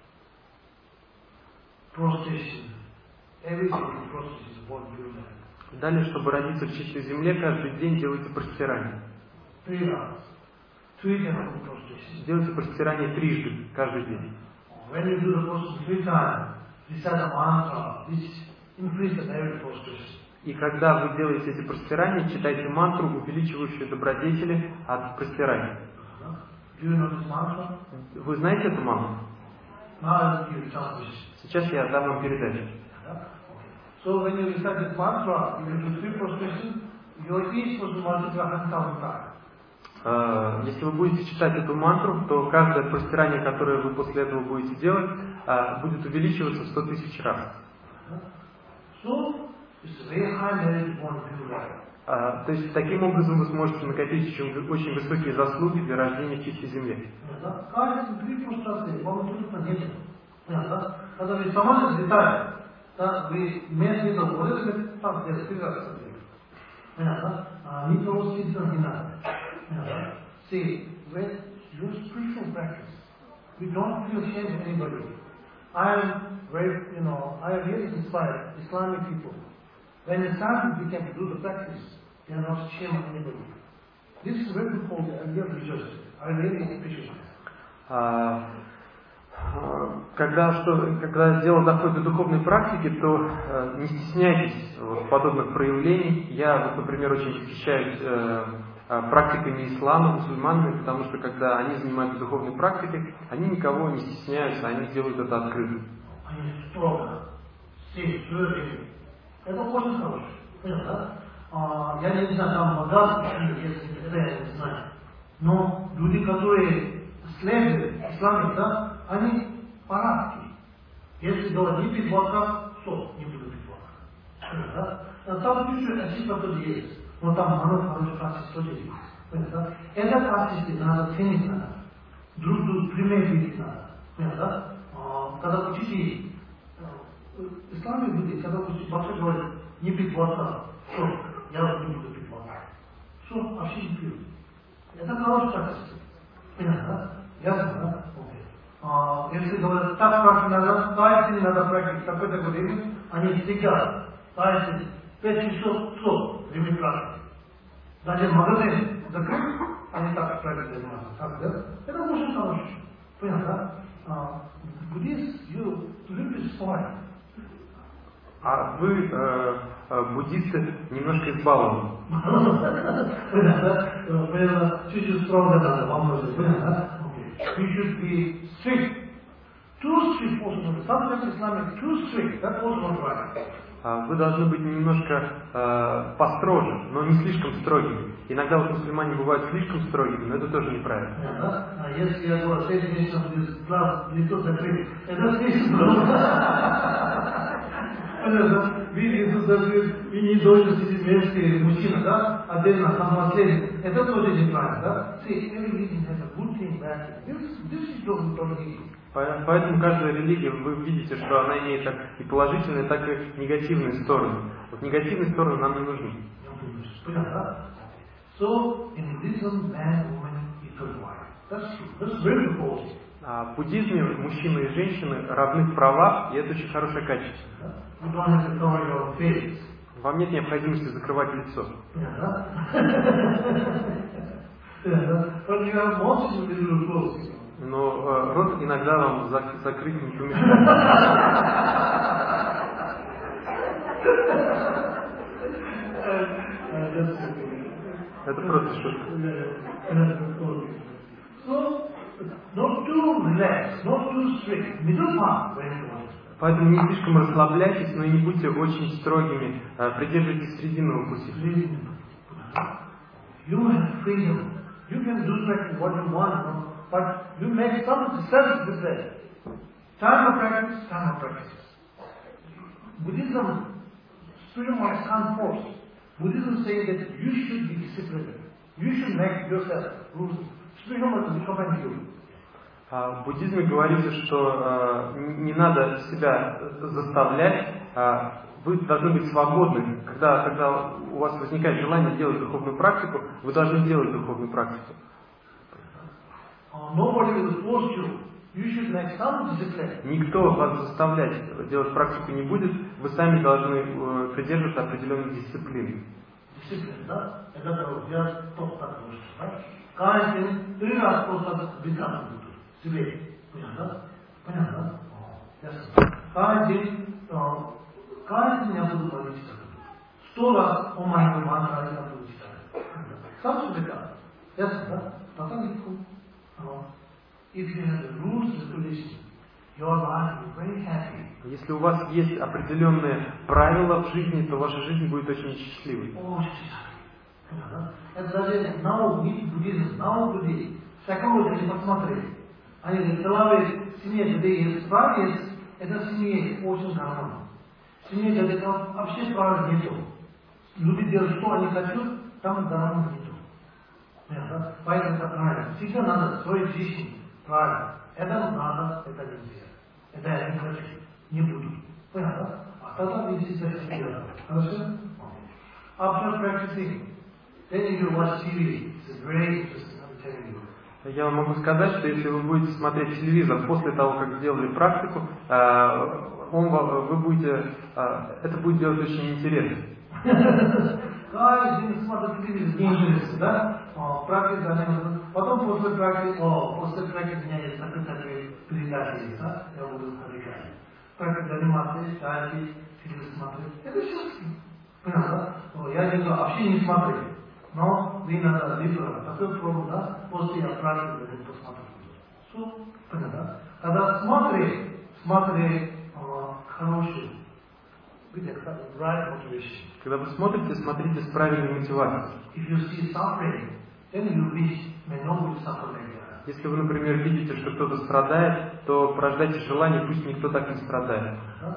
prostration. Everything in prostration is what you do. Далее, чтобы родиться в чистой земле, каждый день делайте простирание. Three rounds. Three times prostration. Делайте простирание трижды, каждый день. When you do the prostration three times, recite a mantra, which increase the merit prostration. И когда вы делаете эти простирания, читайте мантру, увеличивающую добродетели от простирания. Do you know this mantra? Вы знаете эту мантру? Now you translation. Сейчас я дам вам передачу. So when you recite this mantra, you do three prostration, your each was multiplied one hundred thousand times. Если вы будете читать эту мантру, то каждое простирание, которое вы после этого будете делать, будет увеличиваться в сто тысяч раз. So, it's very high merit to born pure life. То есть таким образом вы сможете накопить очень, очень высокие заслуги для рождения в чистой земле. Каждый три прострации, вам абсолютно нет. Когда вы сама взлетаете, вы имеете в виду, вот это так, где спираться. Понятно? Никого сидеть не надо. See, when you spiritual practice, we don't feel shame to anybody. I am very, you know, I really inspire Islamic people. When Islam began to do the practice, they are not shaming anybody. This is very good for the idea of research. I really appreciate it. Когда, что, когда дело доходит до духовной практики, то э, не стесняйтесь вот, подобных проявлений. Я, вот, например, очень восхищаюсь э, практиками ислама, мусульманами, потому что когда они занимаются духовной практикой, они никого не стесняются, они делают это открыто. Они строго, все, это очень хорошо. Понятно, да? Я не знаю, там богатство, если это я не знаю. Но люди, которые следуют исламе, да, они парадки. Если говорят, не пить водка, то не буду пить водка. Да? Там чуть-чуть ошибка тоже есть. Но там много хороших практик тоже есть. Понятно? Это практики надо ценить надо. Друг другу пример видеть надо. Понятно? Когда учите исламе люди, когда учите, вообще говорят, не пить водка, то я не буду пить водка. Что? Вообще не пью. Это хорошая практика. Понятно? Ясно, да? А, если говорят, так как надо, так не надо практиковать такое-то время, они всегда, так если пять часов, то время практики. Даже магазин закрыт, они так практикой занимаются. Так, да? Это очень хорошо. Понятно, да? Буддист, you live is fine. А вы, э, э, буддисты, немножко избалованы. Понятно, чуть-чуть строго надо, вам нужно, понятно? We should be strict. Too strict also not. Sometimes Islamic too strict. That also not right. вы должны быть немножко э, построже, но не слишком строгими. Иногда вот мусульмане бывают слишком строгими, но это тоже неправильно. А если я говорю, что из глаз лицо закрыто, это слишком. Видите, даже и не должен сидеть женский мужчина, да, отдельно самостоятельно. Это тоже неправильно, да? See, every religion has a good thing, bad thing. This, this is totally. Поэтому каждая религия, вы видите, что она имеет как и положительные, так и негативные стороны. Вот негативные стороны нам не нужны. So, in Buddhism, man and woman equal right. That's true. That's very important. А в буддизме мужчины и женщины равны в правах, и это очень хорошее качество. You don't have to cover your face. Вам нет необходимости закрывать лицо. But you have most of the little clothes. Но э, рот иногда вам зак- закрыть не помешает. Это просто шутка. So, not too relaxed, not too strict. Middle path, very important. Поэтому не слишком расслабляйтесь, но и не будьте очень строгими. Э, придерживайтесь срединного пути. You have freedom. You can do practice what you want, no? But you make some self-discipline. Time of practice, time of practice. Buddhism, spiritual can't force. Buddhism says that you should be disciplined. You should make yourself rules. Spiritual will accompany you. В буддизме говорится, что э, не надо себя заставлять, э, вы должны быть свободны. Когда, когда у вас возникает желание делать духовную практику, вы должны делать духовную практику. Никто вас заставлять делать практику не будет, вы сами должны э, придерживаться определенной дисциплины. Дисциплина, да? Это я только так думаю, да? Каждый день три раза просто бежать буду. Себе. Понятно? Понятно? Ясно. Каждый день, каждый день я буду говорить читать. Сто раз о моем мантре я буду читать. Сам себе так. Ясно, да? Потом легко. If you have the rules and regulations, your life will be very happy. Если у вас есть определенные правила в жизни, то ваша жизнь будет очень счастливой. О, счастливой. Это даже now we Buddhism, now today, psychology посмотреть. Они целовые в семье, где есть права, это в семье очень нормально. В семье, где там вообще права нету. Люди делают, что они хотят, там нормально нету. Понятно? Поэтому это правильно. Всегда надо строить жизнь. Правильно. Это надо, это нельзя. Это я не хочу. Не буду. Понятно? А тогда видите себя себя. Хорошо? After practicing, then you watch T V. It's very interesting, I'm telling you. Я вам могу сказать, что если вы будете смотреть телевизор после того, как сделали практику, он, вы будете, это будет делать очень интересно. Каждый день смотрит телевизор, неинтересно, да? Практика, потом после практики, о, после практики у меня есть такие передачи, да? Я буду смотреть. Практика заниматься, читать, фильмы смотреть. Это счастье. Понятно? Я не знаю, вообще не смотреть. Но вы надо выбрать такую пробу, да? После я практику посмотрю. Все, понятно? Когда смотри, смотри хорошую. Когда вы смотрите, смотрите с правильной мотивацией. Если вы, например, видите, что кто-то страдает, то порождайте желание, пусть никто так не страдает.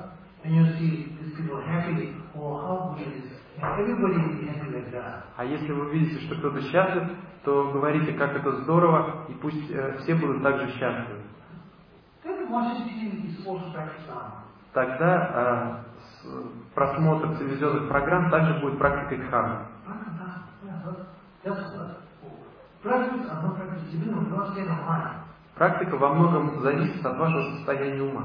А если вы видите, что кто-то счастлив, то говорите, как это здорово, и пусть э, все будут также счастливы. Тогда э, просмотр телевизионных программ также будет практикой дхармы. Практика во многом зависит от вашего состояния ума.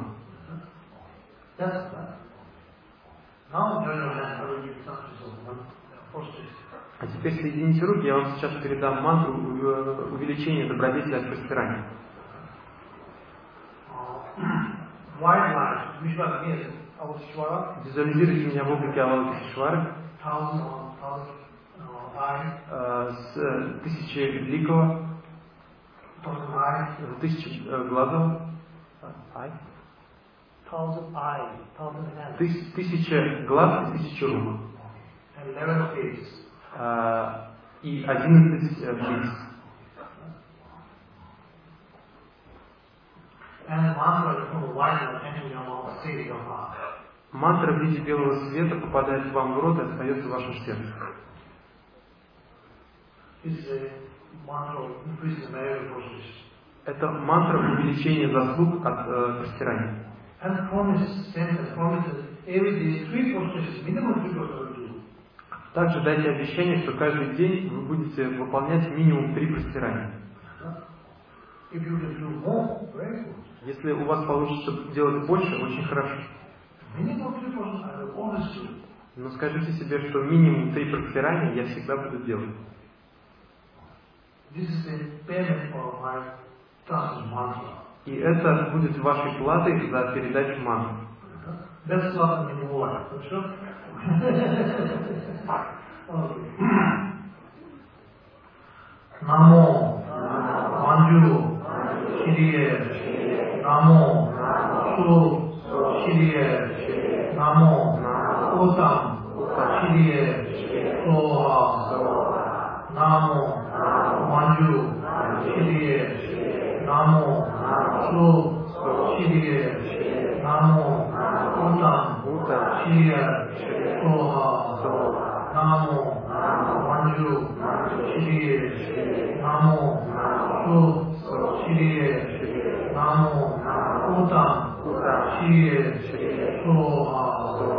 А теперь соедините руки, я вам сейчас передам мантру увеличения добродетели от простирания. Визуализируйте меня в облике Авалокитешвары с тысячеликого, тысячи глазов, thousand eyes, thousand hands, Тыс- Тысяча глаз и тысяча рук. and eleven feet. А, и одиннадцать э, лиц. And mantra is from white and entering your mouth, stay in your heart. Мантра в виде белого света попадает вам в рот и остается в вашем сердце. This is a mantra of increasing merit process. Это мантра увеличения заслуг от э, простирания. And promise, send and promises every day three processes, minimum three processes do. Также дайте обещание, что каждый день вы будете выполнять минимум три простирания. If you can do more, very good. Если у вас получится делать больше, очень хорошо. Minimum three processes I will always do. Но скажите себе, что минимум три простирания я всегда буду делать. This is a payment for my trust in mantra. И это будет вашей платой за передачу мантры. Best luck in the world. Хорошо? Намо, Манджу, Ширие, Намо, Су, Ширие, Намо, Утам, Ширие, Соха, Намо, Манджу, Ширие, Намо, Су, Ширие, Намо, Утам, Ширие, Соха, Намо, Манджу, Ширие, Намо, Су, Ширие, Намо, Утам, Ширие, Соха.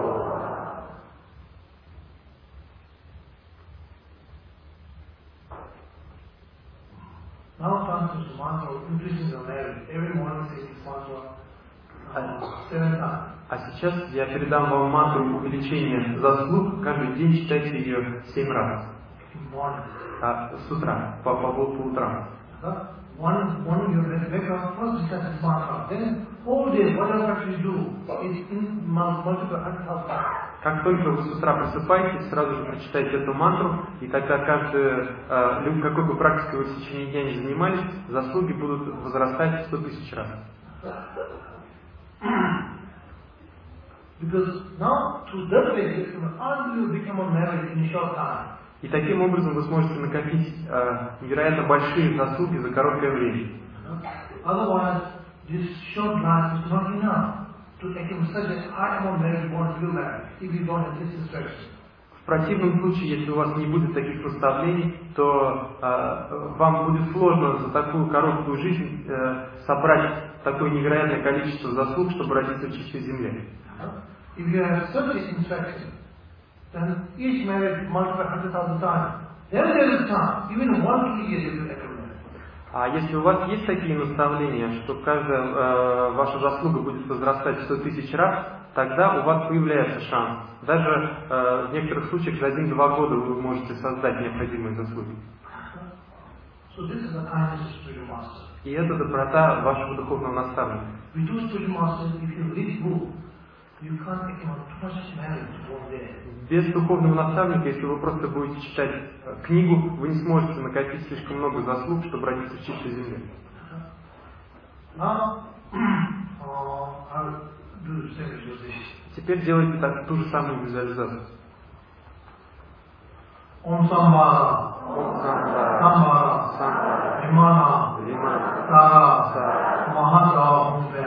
Now comes this mantra of increasing your merit. Every morning say this mantra uh, seven times. А сейчас я передам вам мантру увеличения заслуг. Каждый день читайте ее семь раз. Morning. А, с утра, по, по, по утрам. Uh, one morning you wake up, first recite this mantra. Then whole day, whatever you do, is in multiple hundred thousand. Как только вы с утра просыпаетесь, сразу же прочитайте эту мантру, и тогда каждый, э, какой бы практикой вы в течение дня не занимались, заслуги будут возрастать в сто тысяч раз. Because now, through that way, you can unbelievably become a merit in a short time. И таким образом вы сможете накопить э, невероятно большие заслуги за короткое время. Otherwise, this short life is not enough to attain such a high amount of merit you want to do that if you don't have this instruction. В противном случае, если у вас не будет таких наставлений, то э, вам будет сложно за такую короткую жизнь э, собрать такое невероятное количество заслуг, чтобы родиться в чистой земле. If you have such an instruction, then each merit multiplied hundred thousand times. Then there is time, even one two years you will attain merit. А если у вас есть такие наставления, что каждая э, ваша заслуга будет возрастать в сто тысяч раз, тогда у вас появляется шанс. Даже э, в некоторых случаях за один-два года вы можете создать необходимые заслуги. So this is the kindness of spiritual master. И это доброта вашего духовного наставника. We do spiritual master, if you read book, you can't take him on too much merit to go there. Без духовного наставника, если вы просто будете читать э, книгу, вы не сможете накопить слишком много заслуг, чтобы родиться в чистой земле. Now, uh, I'll do the same visualization. Теперь делайте так, ту же самую визуализацию. Om Sambhara, Sambhara, Самбара, Vimana, Вимана, Tara, Сара, Mahadra Humbe,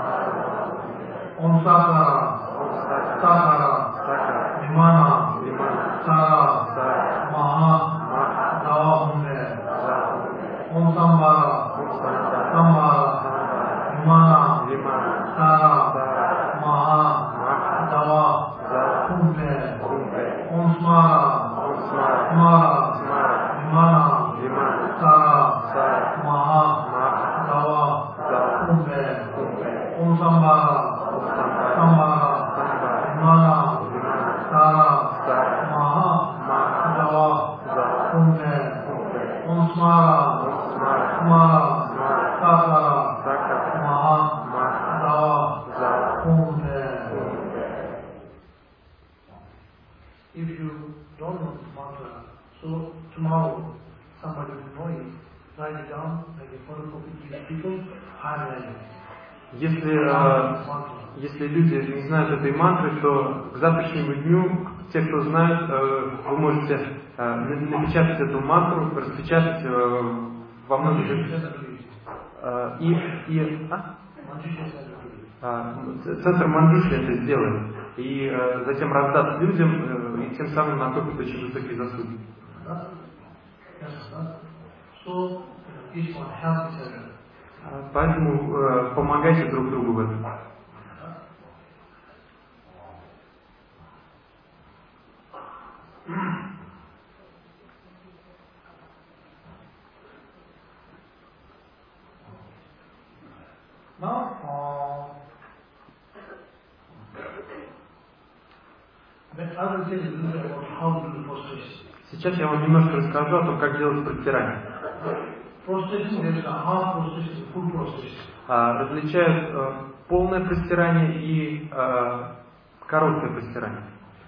Om Sakara, Sakara, Сакара, Vimana, Вимана, Tara, Сара, Mahadra Humbe, Сара, Om Sambhara, Sambhara, Vimana, Вимана, Tara, Сара, Mahadra Humbe, Кумбе, Om Smara, Смара, Smara, Смара, Vimana, Вимана, Tara, Сара, Mahadra Сара, Humbe, Кумбе, Om Sambhara, Самбара, Sambhara, Самбара, Vimana, Вимана, Tara, Сара, Mahadra Зара, Humbe, Кумбе, Om Smara, Смара, Smara, Смара, Sakara, Сакара, Mahadra Зара, Humbe. Кумбе. If you don't know this mantra, so tomorrow somebody will know it, write it down, make a photocopy to the people, highlight it. Если, э, Mantra. Если люди не знают этой мантры, то к завтрашнему дню, те, кто знают, вы можете напечатать эту мантру, распечатать во многих... И, и, а? Центр Манджуши это сделает. И затем раздаст людям, и тем самым накопит очень высокие заслуги. Поэтому помогайте друг другу в этом. Now, uh, I will tell you a little bit about how to do prostration. Сейчас я вам немножко расскажу о том, как делать простирание. Prostration, there is a half prostration, full prostration. А, различают а, полное простирание и а, короткое простирание.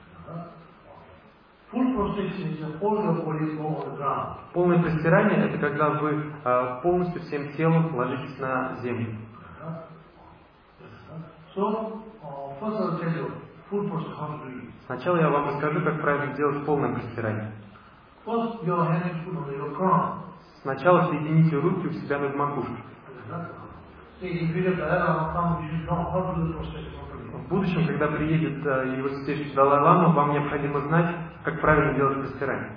Full prostration is when all your body is on the ground. Полное простирание это когда вы а, полностью всем телом ложитесь на землю. So, uh, first I will tell you full prostration, how to do it. Сначала я вам расскажу, как правильно делать полное простирание. First, your hand is put on your crown. Сначала соедините руки у себя над макушкой. В будущем, когда приедет его святейший Далай-лама, вам необходимо знать, как правильно делать простирание.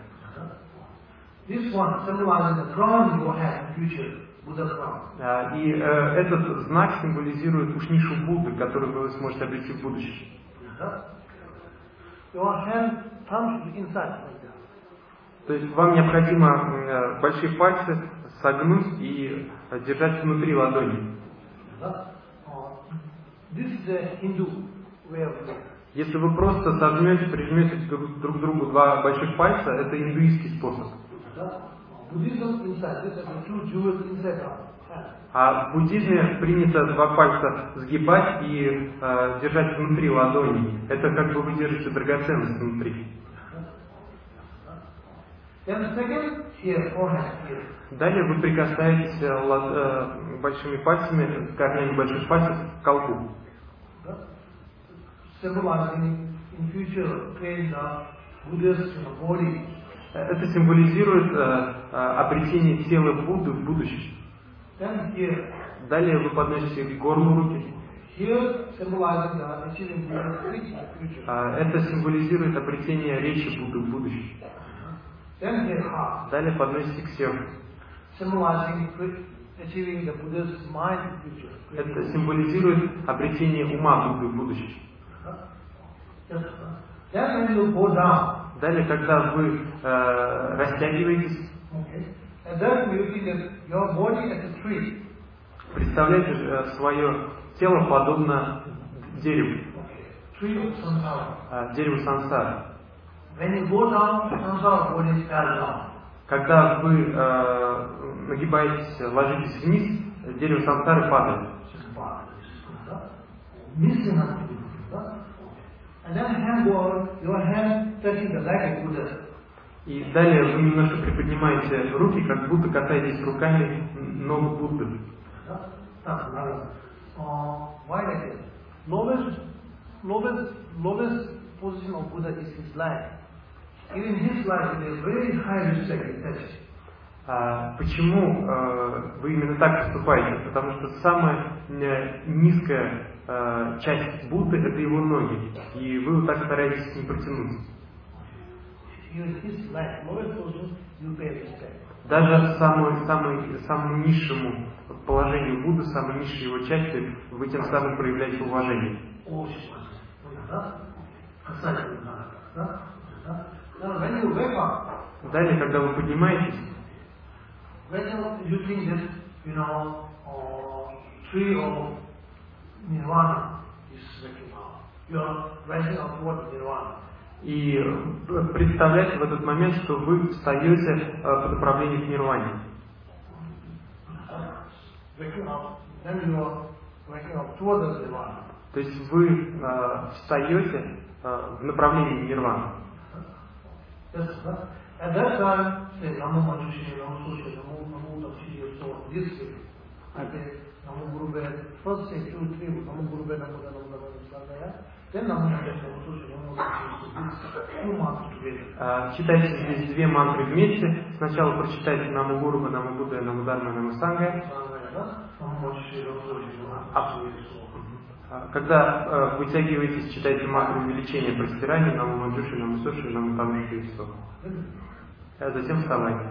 И э, этот знак символизирует ушнишу Будды, которую вы сможете обрести в будущем. То есть вам необходимо э, большие пальцы согнуть и держать внутри ладони. Если вы просто согнете, прижмете друг, друг к другу два больших пальца, это индуистский способ. А в буддизме принято два пальца сгибать и э, держать внутри ладони. Это как бы вы держите драгоценность внутри. Далее вы прикасаетесь э, большими пальцами, корнями больших пальцев к колбу. Это символизирует э, э, обретение тела Будды в будущем. Далее вы подносите к горлу руки. Это символизирует обретение речи Будды в будущем. Далее подносите к сердцу. Это символизирует обретение ума Будды в будущем. Далее, когда вы э, растягиваетесь, представляете э, свое тело подобно дереву, э, дереву сансары. Когда вы э, нагибаетесь, ложитесь вниз, дерево сансары падает. И далее вы немножко приподнимаете руки, как будто касаетесь руками ног Будды. Position of Buddha is his life. Even his life is a very high respect attached. А почему э, вы именно так поступаете? Потому что самая э, низкая э, часть Будды это его ноги, и вы вот так стараетесь к ним протянуться. Даже самому, самому, самому низшему положению Будды, самой низшей его части, вы тем самым проявляете уважение. Далее, когда вы поднимаетесь, и представляете в этот момент, что вы встаете по направлению к нирване. То есть вы э, встаете э, в направлении нирваны. I say, Namo Guru Be, first say two, three, Namo Guru Be, Namo Guru Be, Namo Guru Be, then Namo Guru Be, Namo Guru Be, Namo Guru Be, two mantras together. Читайте здесь две мантры вместе. Сначала прочитайте Наму Гуру, Наму Будда, Наму Дарма, Наму Санга. Когда э, вытягиваетесь, читайте мантру увеличения простирания, Наму Манджуши, Наму Суши, Наму Тамуши и Су. А затем вставайте.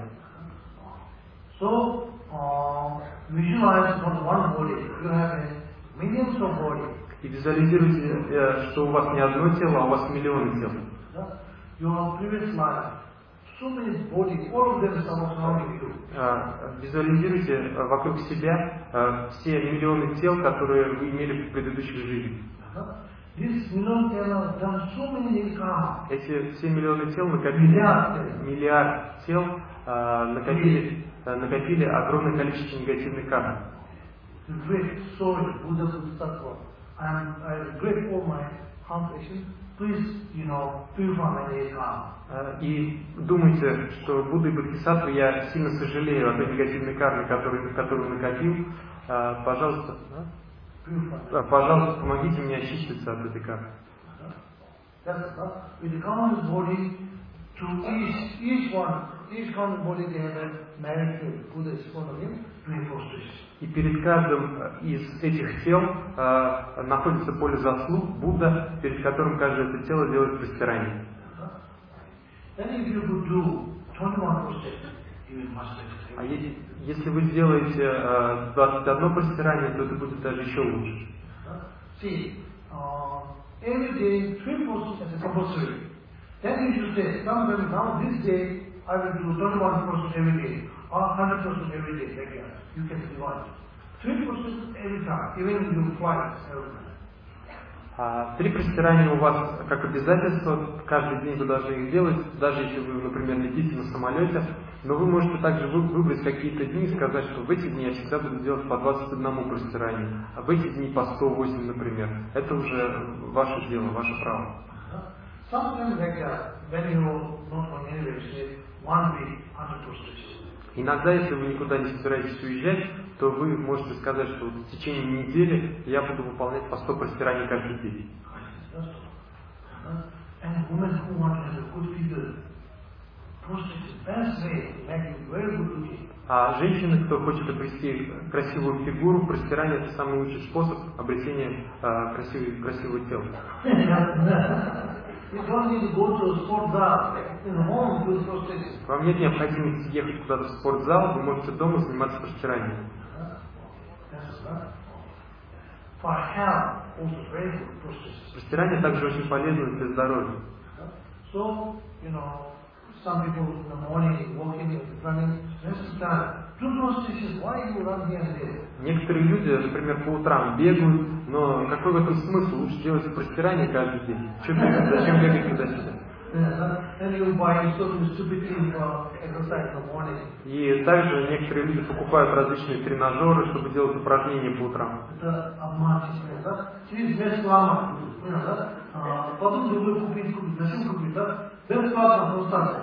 So, uh, visualize not one body, you have millions of bodies. И визуализируйте, э, что у вас не одно тело, а у вас миллионы тел. Your previous life, so many bodies, all of them are surrounding you. Uh, визуализируйте uh, вокруг себя uh, все миллионы тел, которые вы имели в предыдущих жизнях. These million tell have done so many karma. Эти все миллионы тел накопили Миллиард, миллиард тел, uh, накопили, uh, накопили огромное количество негативных карм. Great story, Buddha Bodhisattva. And I regret all my harm actions. Please, you know, purify my karma. И думайте, что Будда и Бодхисаттва, я сильно сожалею о той негативной карме, которую, которую накопил. Uh, пожалуйста, да? Пожалуйста, помогите мне очиститься от этой кармы. With the common body, to each, each one, each common body they have a merit. Buddha is one of them, doing prostration. И перед каждым из этих тел э, находится поле заслуг Будда, перед которым каждое это тело делает простирание. А если, если вы сделаете э, двадцать одно простирание, то это будет даже еще лучше. See, uh, every day three postures is compulsory. Then you should say, sometime now this day I will do twenty-one postures every day, or one hundred postures every day, like that. You can divide. Three postures every time, even you fly every time. А, три простирания у вас как обязательство, каждый день вы должны их делать, даже если вы, например, летите на самолете, но вы можете также выбрать какие-то дни и сказать, что в эти дни я всегда буду делать по двадцать одному простиранию, а в эти дни по сто восемь, например. Это уже ваше дело, ваше право. Иногда, если вы никуда не собираетесь уезжать, то вы можете сказать, что в течение недели я буду выполнять по сто простираний каждый день. А женщины, кто хочет обрести красивую фигуру, простирание — это самый лучший способ обретения а, красивого, красивого тела. Вам нет необходимости ехать куда-то в спортзал, вы можете дома заниматься простиранием. Простирание также очень полезно для здоровья. Some people in the morning walking and running, rest of the time. Do prostration. Why you run here and there? Некоторые люди, например, по утрам бегают, но какой в этом смысл? Лучше делать простирание каждый день. Что бегать? Зачем бегать туда-сюда? И также некоторые люди покупают различные тренажеры, чтобы делать упражнения по утрам. Потом другой купить, купить, зачем купить, да? Бесплатно, просто.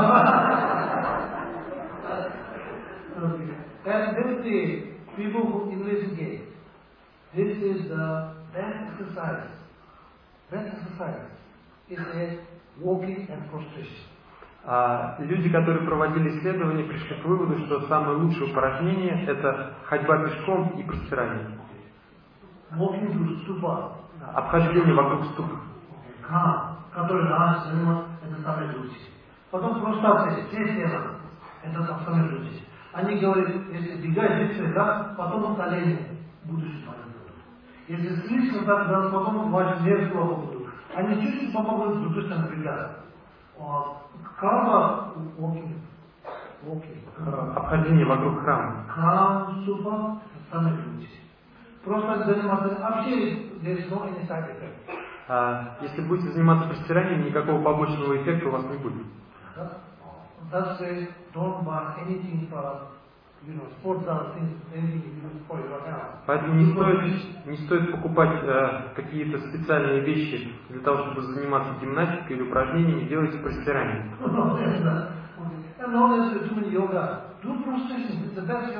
And then the people who investigate, this is the best exercise. Best exercise is a walking and prostration. А люди, которые проводили исследования, пришли к выводу, что самое лучшее упражнение — это ходьба пешком и простирание. Walking to stupa. Обхождение вокруг ступ. Ха, который раз занимал, это самое лучшее. Потом просто сесть рядом, это самое лучшее. Они говорят, если бегать быстро, да, потом колени будешь смотреть. Если слишком так, да, потом ваши нервы плохо будут. Они чуть-чуть помогут с другой стороны бегать. Храма, walking, walking. Обхождение вокруг храма. Храм, ступа, самое лучшее. Просто заниматься, вообще, there is no any side effect. А, если будете заниматься простиранием, никакого побочного эффекта у вас не будет. That's why don't buy anything for, you know, sports or things, anything you use for your health. Поэтому не стоит, не стоит покупать э, какие-то специальные вещи для того, чтобы заниматься гимнастикой или упражнениями, делайте простирание. And no, there's too many yoga. Do prostration, it's the best yoga.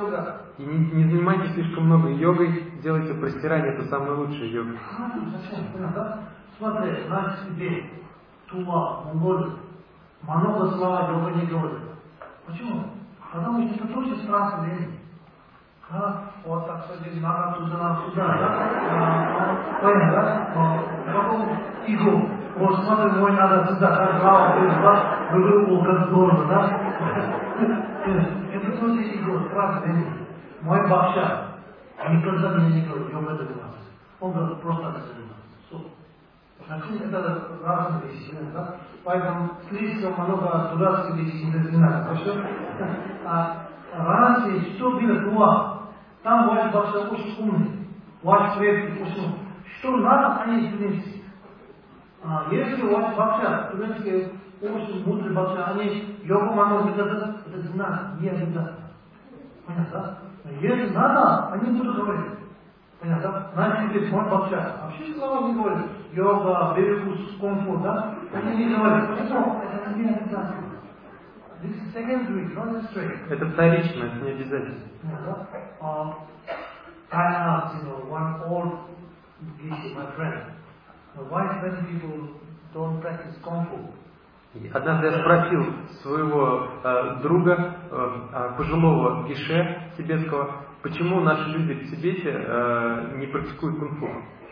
И не, не занимайтесь слишком много йогой, делайте простирание, это самая лучшая йога. Зачем? Смотри, на себе, Тула, Монголия, много слова йога не говорит. Почему? Потому что это тоже страшно время. А, вот так садись, нога туда, сюда, да? Понятно, да? Потом игру. Вот смотри, мой надо сюда, да? Глава, пришла, выбрал, как здорово, да? Это тоже игру, страшно время. Мой бабша никогда мне не говорит, йога это заниматься. Он говорит, просто это заниматься. Значит, это разные вещи, да? Поэтому слишком много дурацких вещей не знаю. Хорошо? А раньше, что было Тула? Там ваш бабша очень умный, ваш предки очень умный. Что надо, они принесли. А если ваш бабша, турецкие очень мудрые бабша, они йогу ману не дадут, это знак, не обязательно. Понятно? Если надо, они будут говорить. Понятно? Значит, здесь мой бабша. Вообще слова не говорят. Йога, перекус, комфорт, да? Они не говорят. Почему? Это не обязательно. This is secondary, not necessary. Это вторично, это не обязательно. Uh, I asked, you know, one old Gishi, my friend, why many people don't practice Kung Fu? Однажды я спросил своего э, друга, э, пожилого гише тибетского, почему наши люди в Тибете э, не практикуют кунг-фу.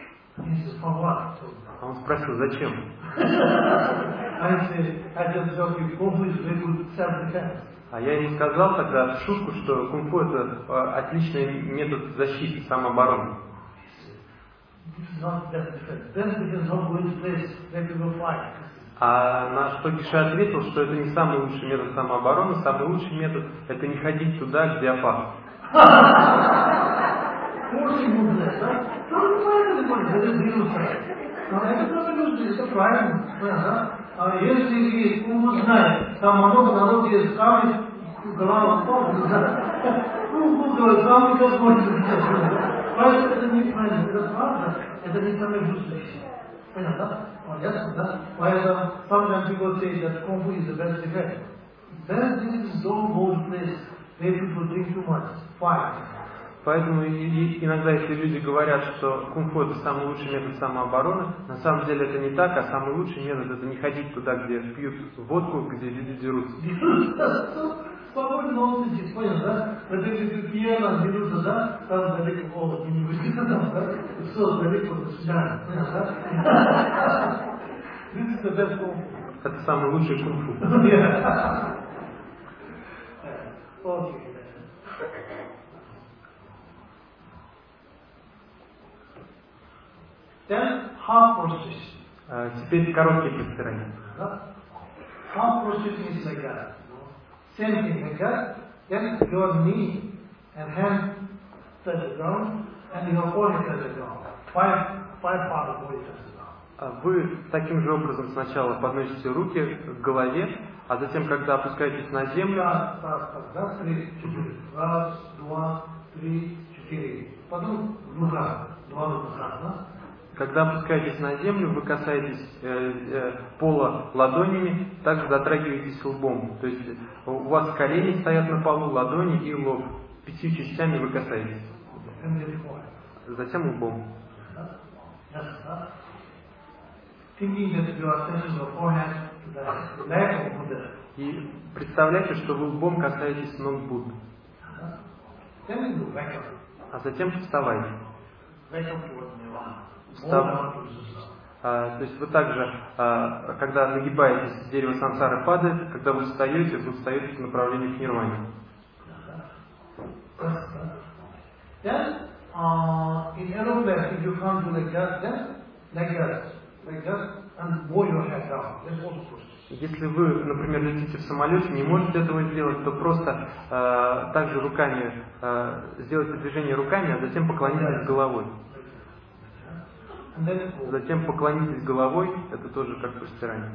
А он спросил, зачем? А я ему сказал тогда в шутку, что кунг-фу это э, отличный метод защиты, самообороны. А на что Гиша ответил, что это не самый лучший метод самообороны, самый лучший метод это не ходить туда, где опасно. Очень мудрый, да? Это правильно, да? А если вы знаете, там много народу есть камни, голова впала, да? Ну, говорит, камни как можно. Поэтому это неправильно, это правда, это не самое лучшее. Понятно, да? Ясно, да? Поэтому sometimes people say that Kung Fu is the best defense. Then this is so bold place where people drink too much, fire. Поэтому и, и иногда, если люди говорят, что кунг-фу это самый лучший метод самообороны, на самом деле это не так, а самый лучший метод это не ходить туда, где пьют водку, где люди дерутся. Спокойно, он сидит, понял, да? Это если пьяно дерутся, да? Там далеко холод, не будет, там, да? Все, далеко, до свидания, понял, да? This is the best kung fu. Это самый лучший кунг-фу. Окей. Then half prostration. Теперь короткие простирания. Half prostration is like that. Same thing like that. Then your knee and hand touch the ground, and your forehead touch the ground. Five, five parts of body touch the ground. Вы таким же образом сначала подносите руки к голове, а затем, когда опускаетесь на землю, раз, раз, три, четыре. Раз, два, три, четыре. Потом рука, два рука. Когда опускаетесь на землю, вы касаетесь э, э, пола ладонями, также дотрагиваетесь лбом. То есть у вас колени стоят на полу, ладони и лоб. Пятью частями вы касаетесь. Затем лбом. И представляйте, что вы лбом касаетесь ног Будды. А затем вставайте. Встав... А, то есть вы также, а, когда нагибаетесь, дерево сансары падает, когда вы встаете, вы встаете в направлении к нирване. Then, uh, in aeroplane, if you come to like that, then like that, like that, and bow your head down. That's also process. Если вы, например, летите в самолете, не можете этого сделать, то просто э, также руками э, сделайте движение руками, а затем поклонитесь головой. Затем поклонитесь головой, это тоже как простирание.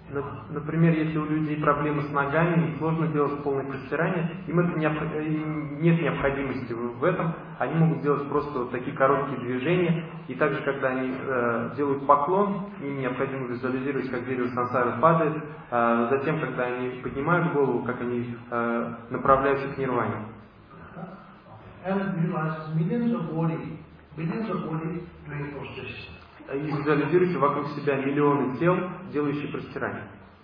Например, если у людей проблемы с ногами, им сложно делать полное простирание, им, это необх... им нет необходимости в этом, они могут делать просто вот такие короткие движения, и также, когда они э, делают поклон, им необходимо визуализировать, как дерево сансары падает, э, затем, когда они поднимают голову, как они э, направляются к нирване. И визуализируйте вокруг себя миллионы тел, делающие простирание.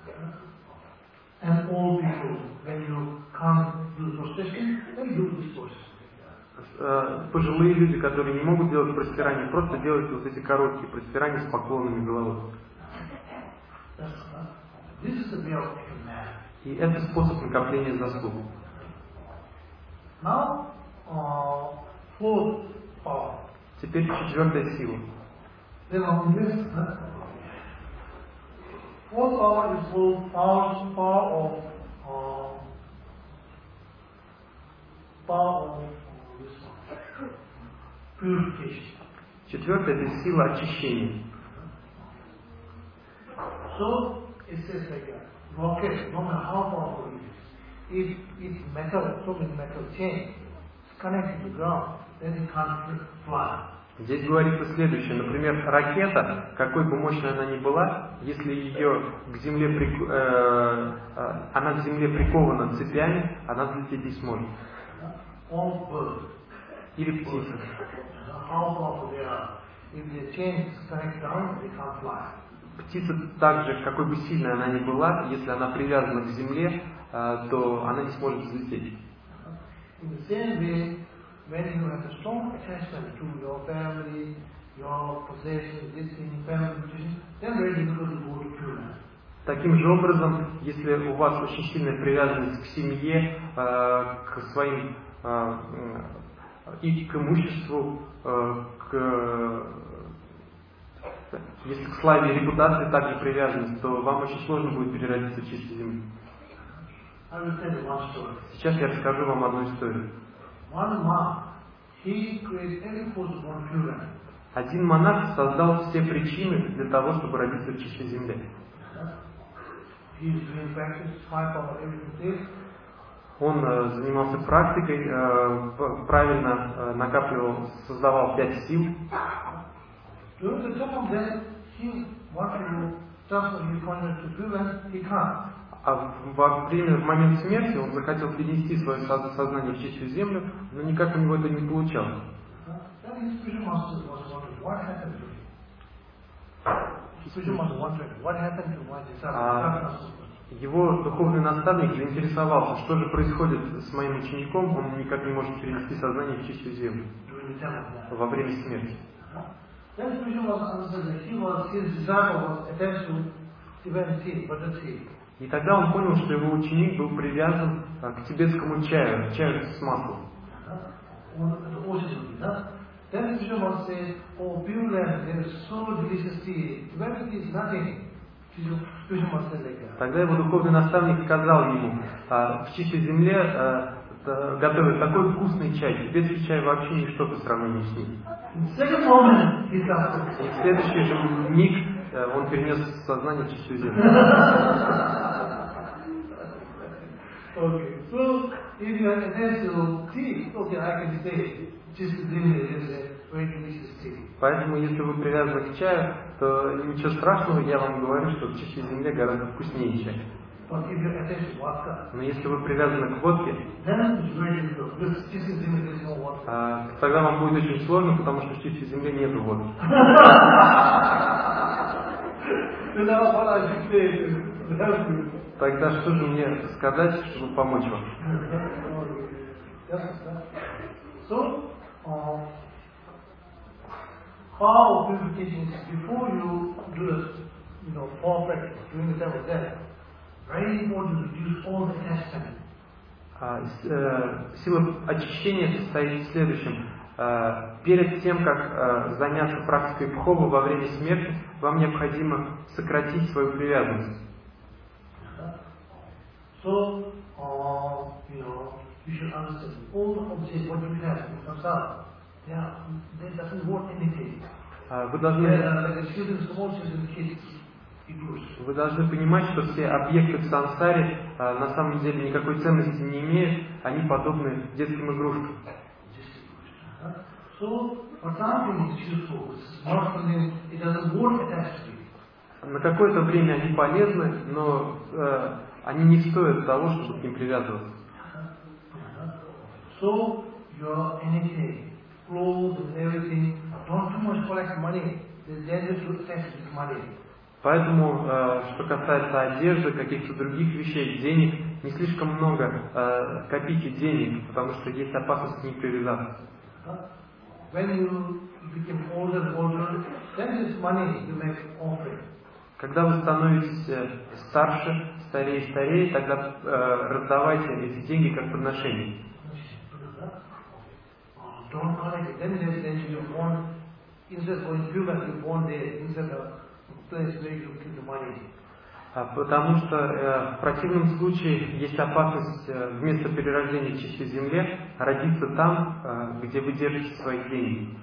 Пожилые люди, которые не могут делать простирание, просто делают вот эти короткие простирания с поклонами головы. И это способ накопления заслуг. Now, uh, fourth power. Теперь четвертая сила. Then on this, huh? Fourth power is called power, power of uh, power of uh, purification. Четвертая это сила очищения. So it says like a rocket, no matter how powerful it is. If it's metal, so many metal chains, it's connected to the ground, then it can't fly. Здесь говорится следующее. Например, ракета, какой бы мощной она ни была, если ее к земле прик... э, э, она к земле прикована цепями, она взлететь не сможет. Или птица. Птица также, какой бы сильной она ни была, если она привязана к земле, э, то она не сможет взлететь. When you have a strong attachment to your family, your possessions, this thing, family position, then very difficult to go to pure land. Таким же образом, если у вас очень сильная привязанность к семье, к своим и к имуществу, к, если к славе и репутации также привязанность, то вам очень сложно будет переродиться в чистой земле. Сейчас я расскажу вам одну историю. One monk, he created every possible pure land. Один монах создал все причины для того, чтобы родиться в чистой земле. He is doing practice, five power, everything. Он э, занимался практикой, э, правильно э, накапливал, создавал пять сил. During the time of death, he wanted to transfer his consciousness to pure land, he can't. А во время, в момент смерти он захотел перенести свое сознание в чистую землю, но никак у него это не получалось. А его духовный наставник заинтересовался, что же происходит с моим учеником, он никак не может перенести сознание в чистую землю во время смерти. И тогда он понял, что его ученик был привязан к тибетскому чаю, чаю с маслом. Тогда его духовный наставник сказал ему, в чистой земле готовят такой вкусный чай, тибетский чай вообще ничто по сравнению с ним. И в следующий же миг он перенес сознание в чистую землю. Okay, so if you are attached to tea, okay, I can say чистая земля is a very delicious tea. Поэтому, если вы привязаны к чаю, то ничего страшного, я вам говорю, что в чистой земле гораздо вкуснее чай. But if you are attached to vodka, но если вы привязаны к водке, then it's very difficult. Because чистой земле there is no water. А, тогда вам будет очень сложно, потому что в чистой земле нет водки. Тогда что же мне сказать, чтобы помочь вам? So, uh, how purification is before you do the, you know, form practice during the time of death. Very important to reduce all the attachment. А, с, э, сила очищения состоит в следующем. Э, перед тем, как э, заняться практикой пховы во время смерти, вам необходимо сократить свою привязанность. So, uh, you know, you should understand all the objects what you have in samsara. Yeah, they doesn't worth anything. Вы должны, uh, like the children, small children, kids. Вы должны понимать, что все объекты в сансаре а, на самом деле никакой ценности не имеют, они подобны детским игрушкам. На какое-то время они полезны, но э, они не стоят того, чтобы к ним привязываться. So your anything, clothes and everything, don't too much collect money. There's dangerous to attach this money. Поэтому, э, что касается одежды, каких-то других вещей, денег, не слишком много э, копите денег, потому что есть опасность к ним привязаться. When you become older and older, then this money you make offering. Когда вы становитесь старше, старее и старее, тогда э, раздавайте эти деньги как подношение. Don't collect it. Then then you want, instead of going to you want there, instead of place where you keep the money. Потому что э, в противном случае есть опасность э, вместо перерождения в чистой земле родиться там, э, где вы держите свои деньги.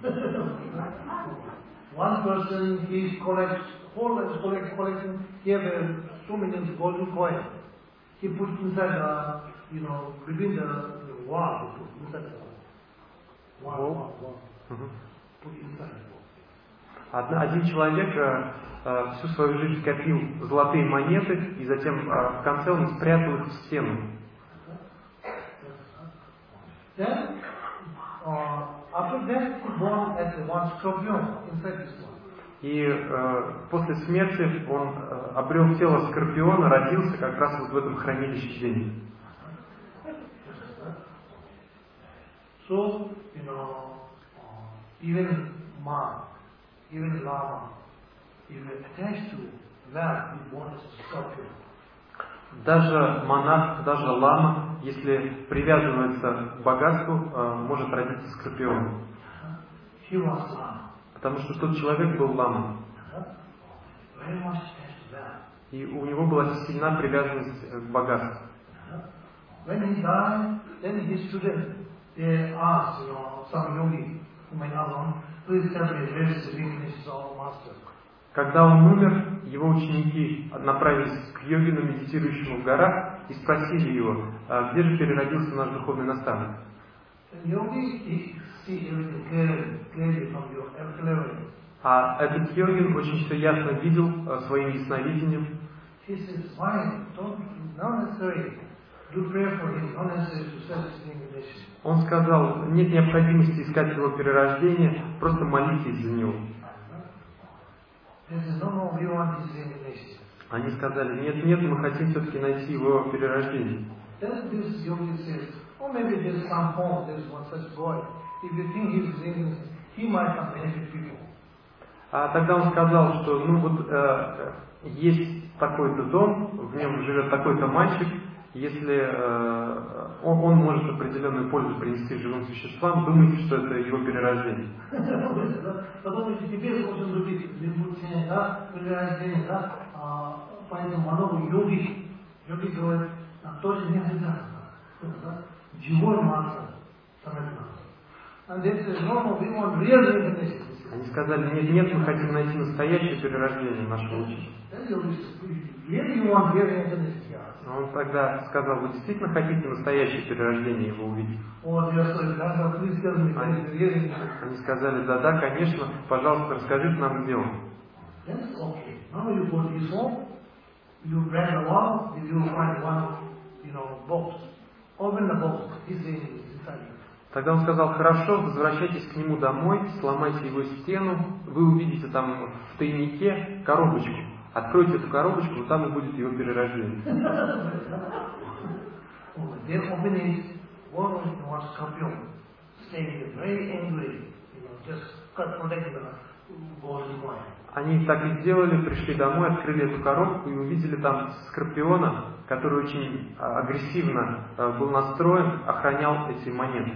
One person he collects, whole life collect, collecting, he have uh, so many golden coins. He puts inside the, you know, between the, the wall, he put inside the wall, wall, wall, wall. Uh-huh. Put inside the wall. Одна, один человек э, э, всю свою жизнь копил золотые монеты, и затем э, в конце он спрятал их в стену. Then, uh, after that, he born as one scorpion inside this one. И э, после смерти он э, обрел тело скорпиона, родился как раз вот в этом хранилище денег. So, you know, uh, even monk, even lama, if you attach to wealth, you born as a scorpion. Даже монах, даже лама, если привязывается к богатству, э, может родиться скорпионом. He was lama. Потому что тот человек был ламой. Very much attached to wealth. И у него была сильна привязанность к богатству. When he died, then his students, they asked, you know, some yogi who may not know, please tell me where is the weakness of master. Когда он умер, его ученики направились к йогину, медитирующему в горах, и спросили его, а где же переродился наш духовный наставник? А этот йогин очень все ясно видел своим ясновидением. Он сказал, нет необходимости искать его перерождение, просто молитесь за него. Они сказали, нет, нет, мы хотим все-таки найти его перерождение. А тогда он сказал, что ну вот э, есть такой-то дом, в нем живет такой-то мальчик, если э, он, он может определенную пользу принести живым существам, думайте, что это его перерождение. Подумайте, теперь можно любить любовь, да, перерождение, да, поэтому много йоги, йоги говорят, тоже не всегда, живой масса, and they say, no, no, we want real reincarnation. Они сказали, нет, нет, мы хотим найти настоящее перерождение нашего учителя. Он тогда сказал, вы действительно хотите настоящее перерождение его увидеть? Они, они сказали, да, да, конечно, пожалуйста, расскажите нам, где он. Тогда он сказал, хорошо, возвращайтесь к нему домой, сломайте его стену, вы увидите там в тайнике коробочку. Откройте эту коробочку, там и будет его перерождение. Они так и сделали, пришли домой, открыли эту коробку и увидели там скорпиона, который очень агрессивно был настроен, охранял эти монеты.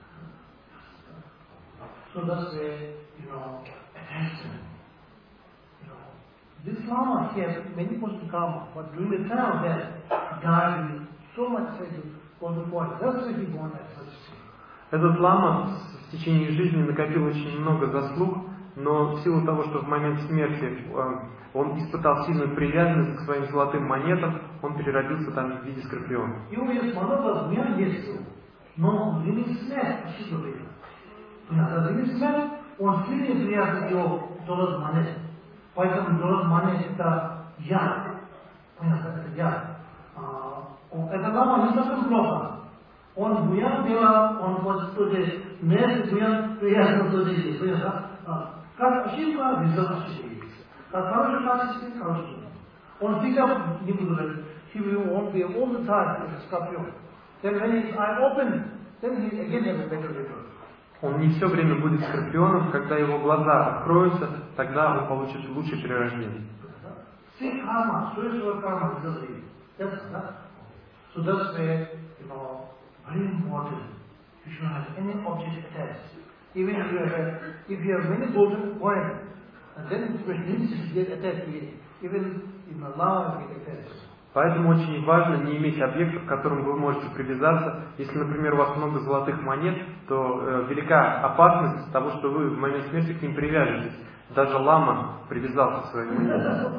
So that's where, you know, attachment. You know, this lama here, many person come, but during the time of death, died with so much faith for the point. That's why he born as such. Этот лама в течение жизни накопил очень много заслуг, но в силу того, что в момент смерти он испытал сильную привязанность к своим золотым монетам, он переродился там в виде скорпиона. Его есть много дня есть, но лимитсмен ошибка. Лимитсмен, он сильно привязан к его золотым монетам. Поэтому золотые монеты это я. Понятно, это я. Это лама не совсем плохо. Он буян делал, он хочет тоже месяц буян приятно тоже здесь. Как ошибка, везет ошибка. Как хороший качество, хороший. Он всегда не будет говорить, he will won't be all the time as a scorpion. Then when his eye open, then he again has a better result. Он не все время будет скорпионом, когда его глаза откроются, тогда он получит лучшее перерождение. See karma, spiritual karma is the same. That's that. So that's why, you know, very important. You should not have any object attached. Even if you have, if you have many golden coins, and then it get attached to it. Even in Allah, it get attached. Поэтому очень важно не иметь объекта, к которому вы можете привязаться. Если, например, у вас много золотых монет, то э, велика опасность того, что вы в момент смерти к ним привяжетесь. Даже лама привязался к своим монетам.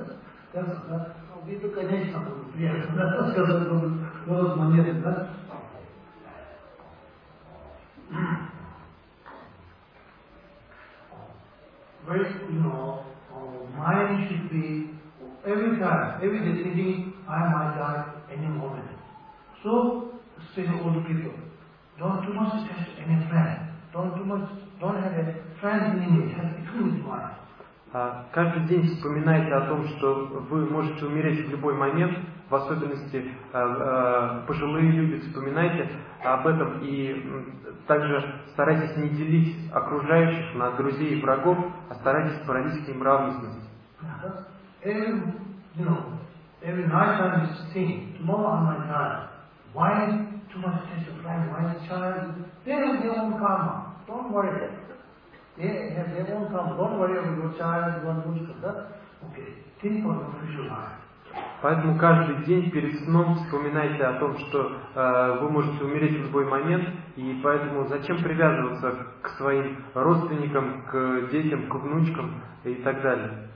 You know, mind should be every time, every day thinking, I might die any moment. So, say to all the people, don't too much attach to any friend. Don't too much, don't have a friend enemy. Have between his mind. Каждый день вспоминайте о том, что вы можете умереть в любой момент, в особенности пожилые люди, вспоминайте об этом и также старайтесь не делить окружающих на друзей и врагов, а старайтесь породить к ним равность. Every, you know, every night time is saying, tomorrow I might die. Why too much attention to friend? Why is child? They have their own karma. Don't worry. They have their own karma. Don't worry about your child, your own karma. Okay. Think of your future life. Поэтому каждый день перед сном вспоминайте о том, что э, вы можете умереть в любой момент, и поэтому зачем привязываться к своим родственникам, к детям, к внучкам и так далее.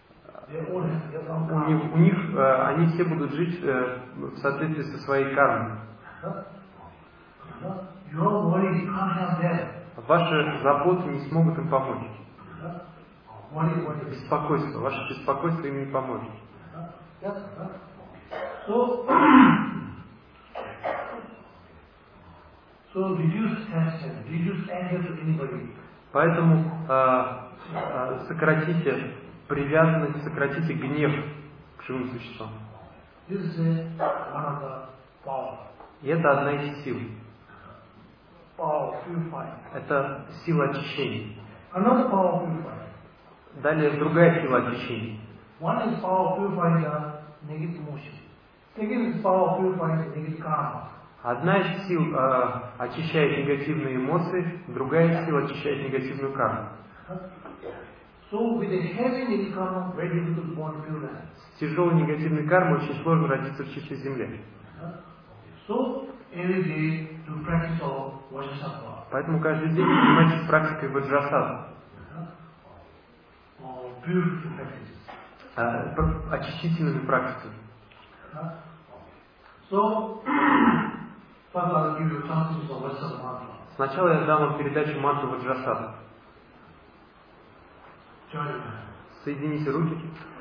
У них, у них э, они все будут жить э, в соответствии со своей кармой. Ваши заботы не смогут им помочь. Беспокойство, ваше беспокойство им не поможет. So, so reduce tension, reduce anger to anybody. Поэтому э, э, сократите привязанность, сократите гнев к живым существам. This is one of the power. И это одна из сил. Power purifying. Это сила очищения. Another power purifying. Далее другая сила очищения. One is power purifying the negative emotion. Second is power purifying the negative karma. Одна из сил э, очищает негативные эмоции, другая из сил очищает негативную карму. So with a heavy negative karma, very difficult to born pure land. С тяжелой негативной кармой очень сложно родиться в чистой земле. So every day to practice all Vajrasattva. Поэтому каждый день занимайтесь практикой ваджрасаттвы. Purification practices. Э, очистительными практиками. So, first I'll give you chances of Vajrasattva mantra. Сначала я дам вам передачу мантры ваджрасаттвы. Соедините руки.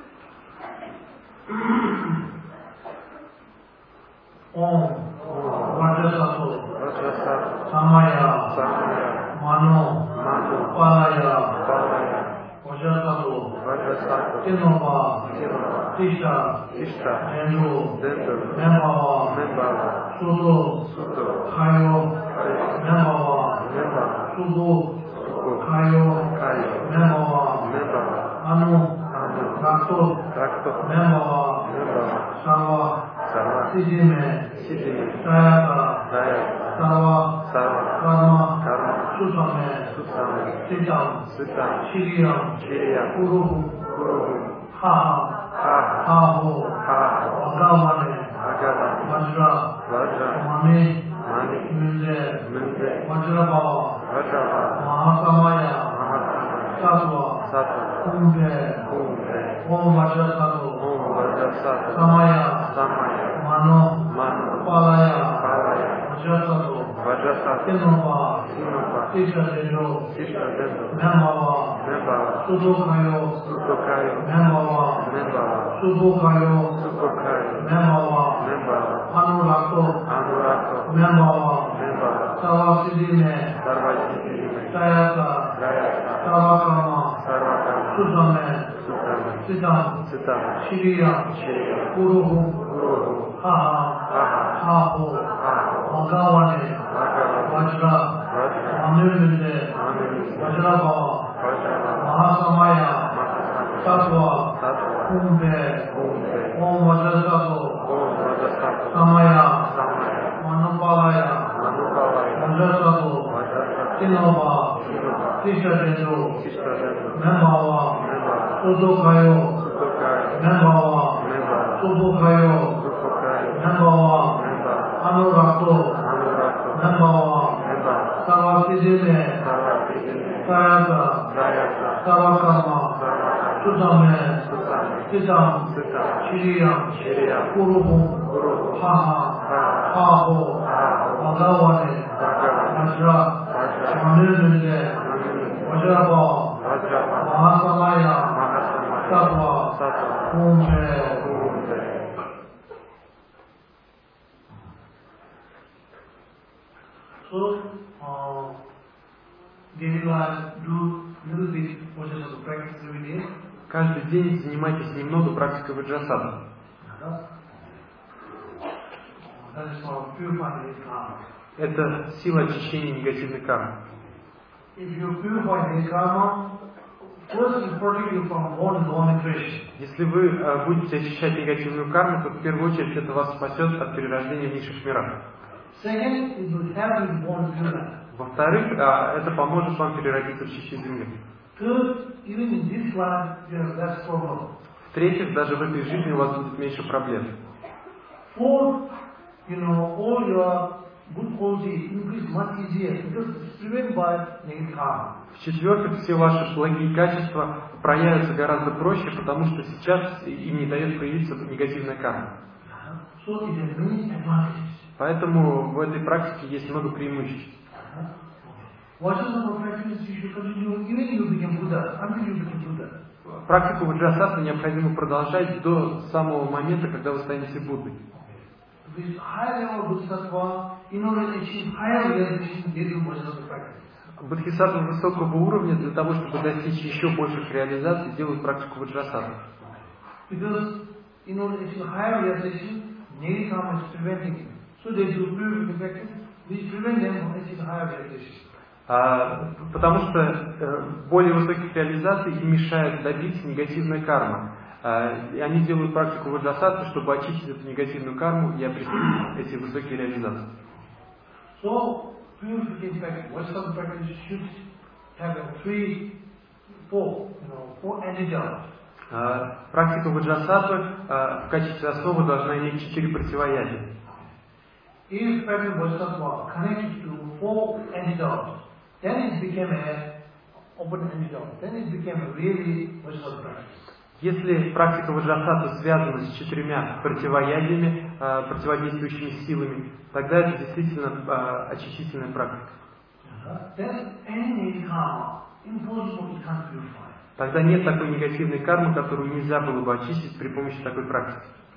Om Vajrasattva Ваджрасаттва. Samaya Самая. Mano Мано. Palaya Палая. Vajrasattva Ваджрасаттва. Tinova Тинова. Tisha Тишта. Dendro Дендер. Membava Мембава. Sudo Суто. Kayo Кайо. Membava Мембава. Sudo Суко. Kayo Кайо. Membava Мембава. Anu Ану. Rakto Ракто. Membava Мембава. Sava Сава. Sijime Сидими. Sayaka Дая. Sava Сава. Karma Карма. Susame Сусами. Sitam Сыта. Shiriyam Чирия. Kuruhu Куру. Ha Ха. Haho Ха. Agavane Агава. Vajra Ваджра. Mame Мани. Munze Мунзе. Vajrabhava Ваджава. Mahasamaya Махасама. Sattva Om Vajrasato, Om Vajrasato, Samaya, Samaya, Mano, Mano, Palaya, Palaya, Vajrasato, Vajrasato, Sinova, Sinova, Tisha Dejo, Sishta Dedo, Namawa, Nebala, Sudokayo, Sutokayo, Namawa, Nebala, Sudokayo, Sutokayo, Namawa, Nebala, Anurato, Anurato, Namawa, Nebala, Savasidine, Sarvajitime, Sayaka, Gayata, Savakama, Sarvakama, Sudame, Sutama, Siddham, Sitama, Shiriya, Shriya, Guruhu, Guru, Haha, Aha, Haho, Aho, Bhagavane, Bhagavane, Vajra, Vajra, Amirvinde, Amirvinde, Vajrabhava, Vajra, Mahasamaya, Mahasana, Sattva, Sattva, Kumbhe, Kumbe, Om Vajrasato, Om Vajrasato, Samaya, Samaya, Manupalaya, Manupalaya, Vajrasato, Vajrasato, Sinova, Sinova, Tishadejo, Sishtadedo, Nemawa, Nebala, Sudokayo, Sutokayo, Nemawa, Nebala, Sudokayo, Sutokayo, Nemawa, Nebala, Anurato, Anurato, Nemawa, Nebala, Savasidine, Sarvapidine, Sayaka, Gayata, Savakama, Sarvakama, Sudame, Sutama, Siddham, Sitama, Shiriya, Shriya, Guruhu, Guru, Haha, Aha, Haho, Aho, Bhagavane, Bhagavane, Vajra, Vajra, Amirvinde, Amirvinde, Vajrabhava, Vajrabhava, Mahasamaya, Mahasamaya, Sattva, Sattva, Kumbhe. Kumbe. So, uh, daily life, do little bit what is the practice every day. Каждый день занимайтесь немного практикой ваджрасана. That is for purifying the karma. Это сила очищения негативной кармы. If you purify the karma, first it protect you from all non-migration. Если вы э, будете очищать негативную карму, то в первую очередь это вас спасет от перерождения в низших мирах. Second, it will help you born pure. Во-вторых, э, это поможет вам переродиться в чистой земле. Third, even in this life, you have less problem. В-третьих, даже в этой жизни у вас будет меньше проблем. Fourth, you know, all your good qualities increase much easier because it's driven by negative karma. В-четвертых, все ваши благие качества проявятся гораздо проще, потому что сейчас им не дает проявиться негативная карма. So it has many advantages. Поэтому в этой практике есть много преимуществ. What is the practice you should continue even you become Buddha, until you become Buddha. Практику ваджрасаны необходимо продолжать до самого момента, когда вы станете Буддой. This higher level Bodhisattva, in order to achieve higher realization, they do Bodhisattva practice. Бодхисаттвы высокого уровня для того, чтобы достичь еще больших реализаций, делают практику ваджрасаны. Because in order to achieve higher realization, negative karma is preventing it. So they do purification practice, which prevent them from achieving higher realization. А, потому что э, более высоких реализаций им мешает добиться негативная карма. А, и они делают практику ваджрасаны, чтобы очистить эту негативную карму и обрести эти высокие реализации. So, purification practice, Vaishnava practice should have a three, four, you know, four antidotes. А, практика ваджрасаны а, в качестве основы должна иметь четыре противоядия. If practice Vaishnava connected to four antidotes, then it became a open antidote. Then it became a really Vaishnava practice. Если практика ваджрасаны связана с четырьмя противоядиями, а, противодействующими силами, тогда это действительно а, очистительная практика. Then any karma, impossible it can't purify. Тогда нет такой негативной кармы, которую нельзя было бы очистить при помощи такой практики.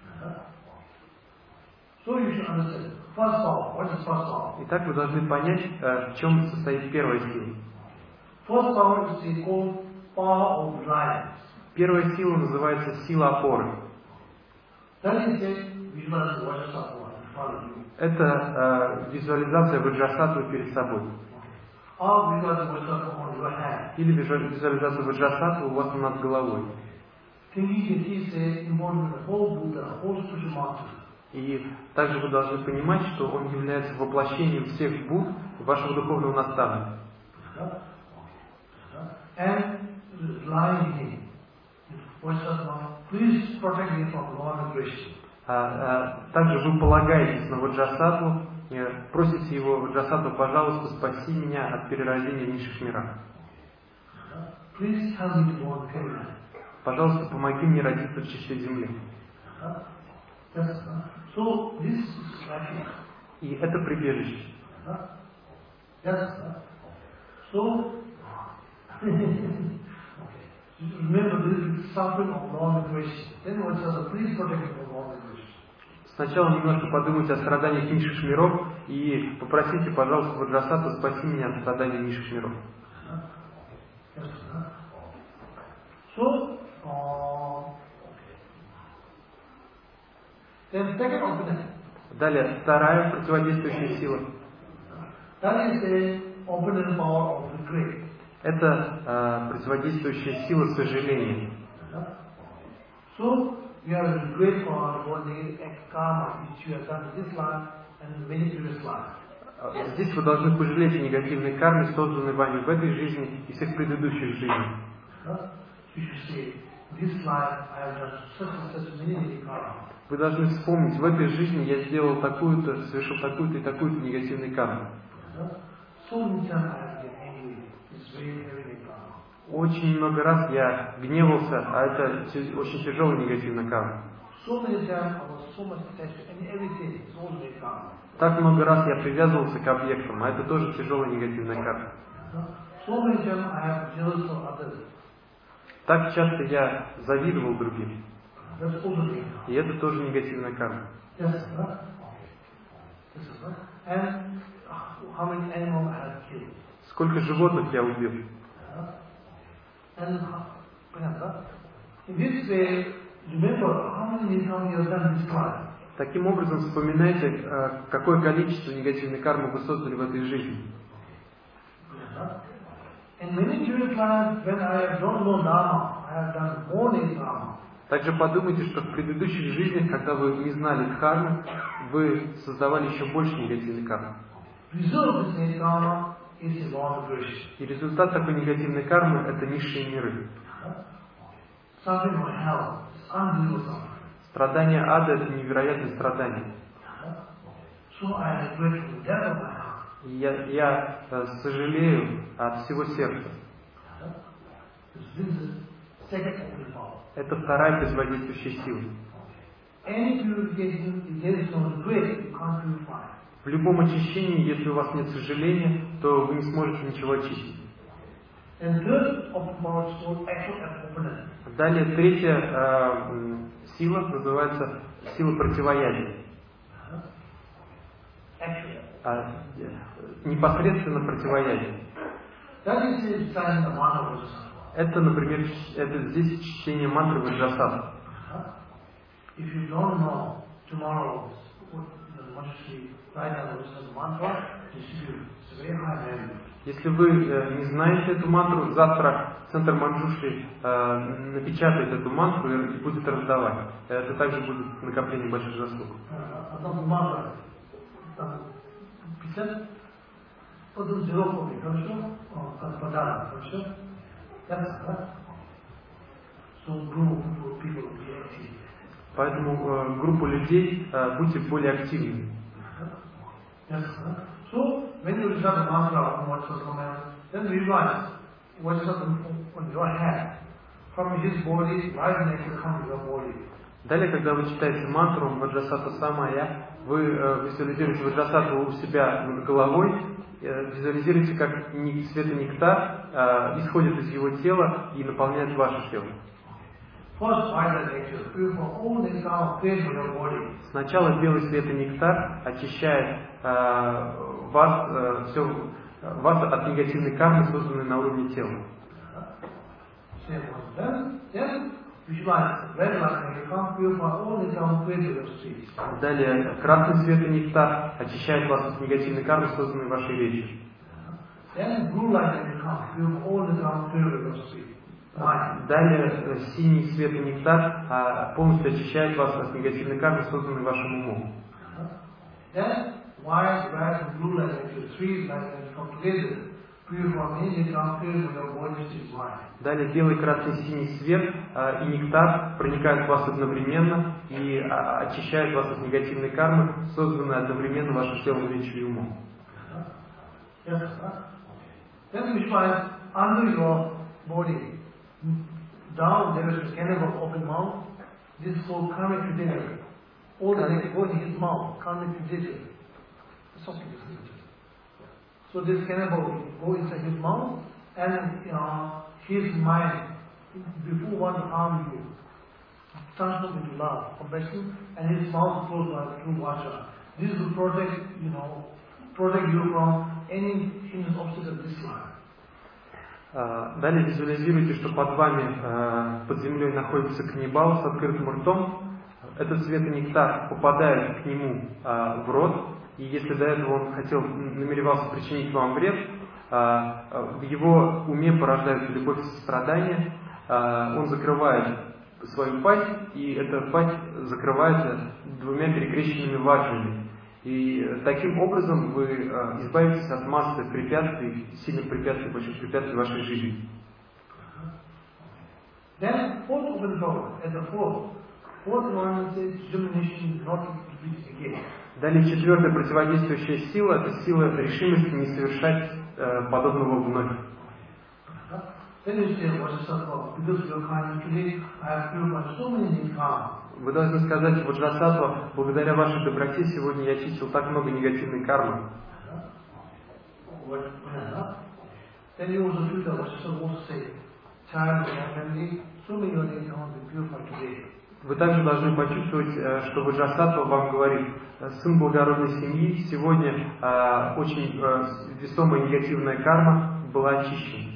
So you should understand. First power. What is first power? Итак, вы должны понять, в чем состоит первая сила. First power is called power of reliance. Первая сила называется сила опоры. That is the visualization of Vajrasattva in front of you. Это э, визуализация ваджрасаны перед собой. Or visualization of Vajrasattva on your hand. Или визуализация ваджрасаны у вас над головой. Thinking it is a embodiment of the whole Buddha, whole spiritual master. И также вы должны понимать, что он является воплощением всех Будд вашего духовного наставника. And lying in Vajrasattva, please protect me from non-aggression. А, а, также вы полагаетесь на ваджрасатву, просите его: ваджрасатва, пожалуйста, спаси меня от перерождения в низших мирах. Please tell me to go on the Пожалуйста, помоги мне родиться в чище земли. Uh, yes, uh, so this is like И это прибежище. uh, yes, uh, so okay. Remember this is suffering of non-migration. Then what's the please protect from non-migration? Сначала немножко подумайте о страданиях низших миров и попросите, пожалуйста, Ваджрасатту, спаси меня от страдания низших миров. Uh, yes, uh, so uh, then second opponent. Далее, вторая противодействующая сила. That is the opponent power of regret. Это э, противодействующая сила сожаления. So you have regret for what the karma which you have done in this life and many previous lives. Здесь вы должны пожалеть о негативной карме, созданной вами в этой жизни и всех предыдущих жизнях. You should say, this life I have done such and such many many karma. Вы должны вспомнить, в этой жизни я сделал такую-то, совершил такую-то и такую-то негативную карму. So many times I have been angry. It's very heavy karma. Очень много раз я гневался, а это очень тяжелая негативная карма. So many times I was so much attached to everything. It's all very karma. Так много раз я привязывался к объектам, а это тоже тяжелая негативная карма. So many times I have jealous of others. Так часто я завидовал другим. That's also very karma. И это тоже негативная карма. Yes, sir. This is right. And how many animals I have killed? Сколько животных я убил? And in this way, remember how many times you have done this life. Таким образом, вспоминайте, какое количество негативной кармы вы создали в этой жизни. In many previous lives, when I don't know Dharma, I have done more than Dharma. Также подумайте, что в предыдущих жизнях, когда вы не знали дхармы, вы создавали еще больше негативной кармы. Result of this karma is a non-migration. И результат такой негативной кармы – это низшие миры. Suffering from hell is unbelievable suffering. Страдание ада – это невероятное страдание. So I regret from the depth of my heart. И я, я э, сожалею от всего сердца. This is second opposite power. Это вторая производительная сила. Any purification, if there is no regret, you can't purify. В любом очищении, если у вас нет сожаления, то вы не сможете ничего очистить. And third opposite power is called actual opponent. Далее, третья э, сила называется сила противоядия. Actually. А, непосредственно противоядие. That is the sign of one. Это, например, это здесь чтение мантры Ваджрасаттхи. If you don't know tomorrow what the Manjushri right now is the mantra, it's very high value. Если вы э, не знаете эту мантру, завтра центр Манджушри э, напечатает эту мантру и, и будет раздавать. Это также будет накопление больших заслуг. Одна манtra, печать, потом зеро, хорошо? Как подарок, хорошо? Поэтому э, группу людей э, будьте более активными. Yes, so when you recite the mantra on what's the command, then realize what's on your hand. From his body, right next to come your body. Далее, когда вы читаете мантру Ваджрасаттха Самая, вы э, визуализируете Ваджрасаттху у себя над головой, э, визуализируете, как светонектар э, исходит из его тела и наполняет ваше тело. Сначала белый светонектар очищает э, вас, э, все, вас от негативной кармы, созданной на уровне тела. Далее, красный светонектар очищает вас от негативной кармы, созданной в вашей речи. Далее, синий светонектар полностью очищает вас от негативной кармы, созданной вашим умом. Далее белый, красный, синий свет э, и нектар проникают в вас одновременно и э, очищают вас от негативной кармы, созданной одновременно вашим телом, речью и умом. down there is a canal of open mouth. This is called karmic criteria. All the things go in his mouth, karmic criteria. Something is needed. So this canal go inside his mouth, and you know, his mind, before one harm you, transform into love, compassion, and his mouth closed by the true vacha. This will protect, you know, protect you from any hindrance obstacle this life. Далее визуализируйте, что под вами, под землей находится каннибал с открытым ртом. Этот свет и нектар попадает к нему в рот, и если до этого он хотел, намеревался причинить вам вред, в его уме порождается любовь и сострадание, он закрывает свою пасть, и эта пасть закрывается двумя перекрещенными ваджами. И таким образом вы избавитесь от массы препятствий, сильных препятствий, больших препятствий в вашей жизни. Then, fourth open door, as a fourth, fourth one is determination not to repeat again. Далее четвертая противодействующая сила – это сила решимости не совершать э, подобного вновь. Then you say, what is that? Because your kindness today, I have purified so many karma. Вы должны сказать, Ваджрасаттва, благодаря вашей доброте сегодня я очистил так много негативной кармы. Then you also feel that Vajrasattva also say, child of my family, so many of them have been purified today. Вы также должны почувствовать, что Ваджрасаттва вам говорит, сын благородной семьи, сегодня э, очень э, весомая негативная карма была очищена.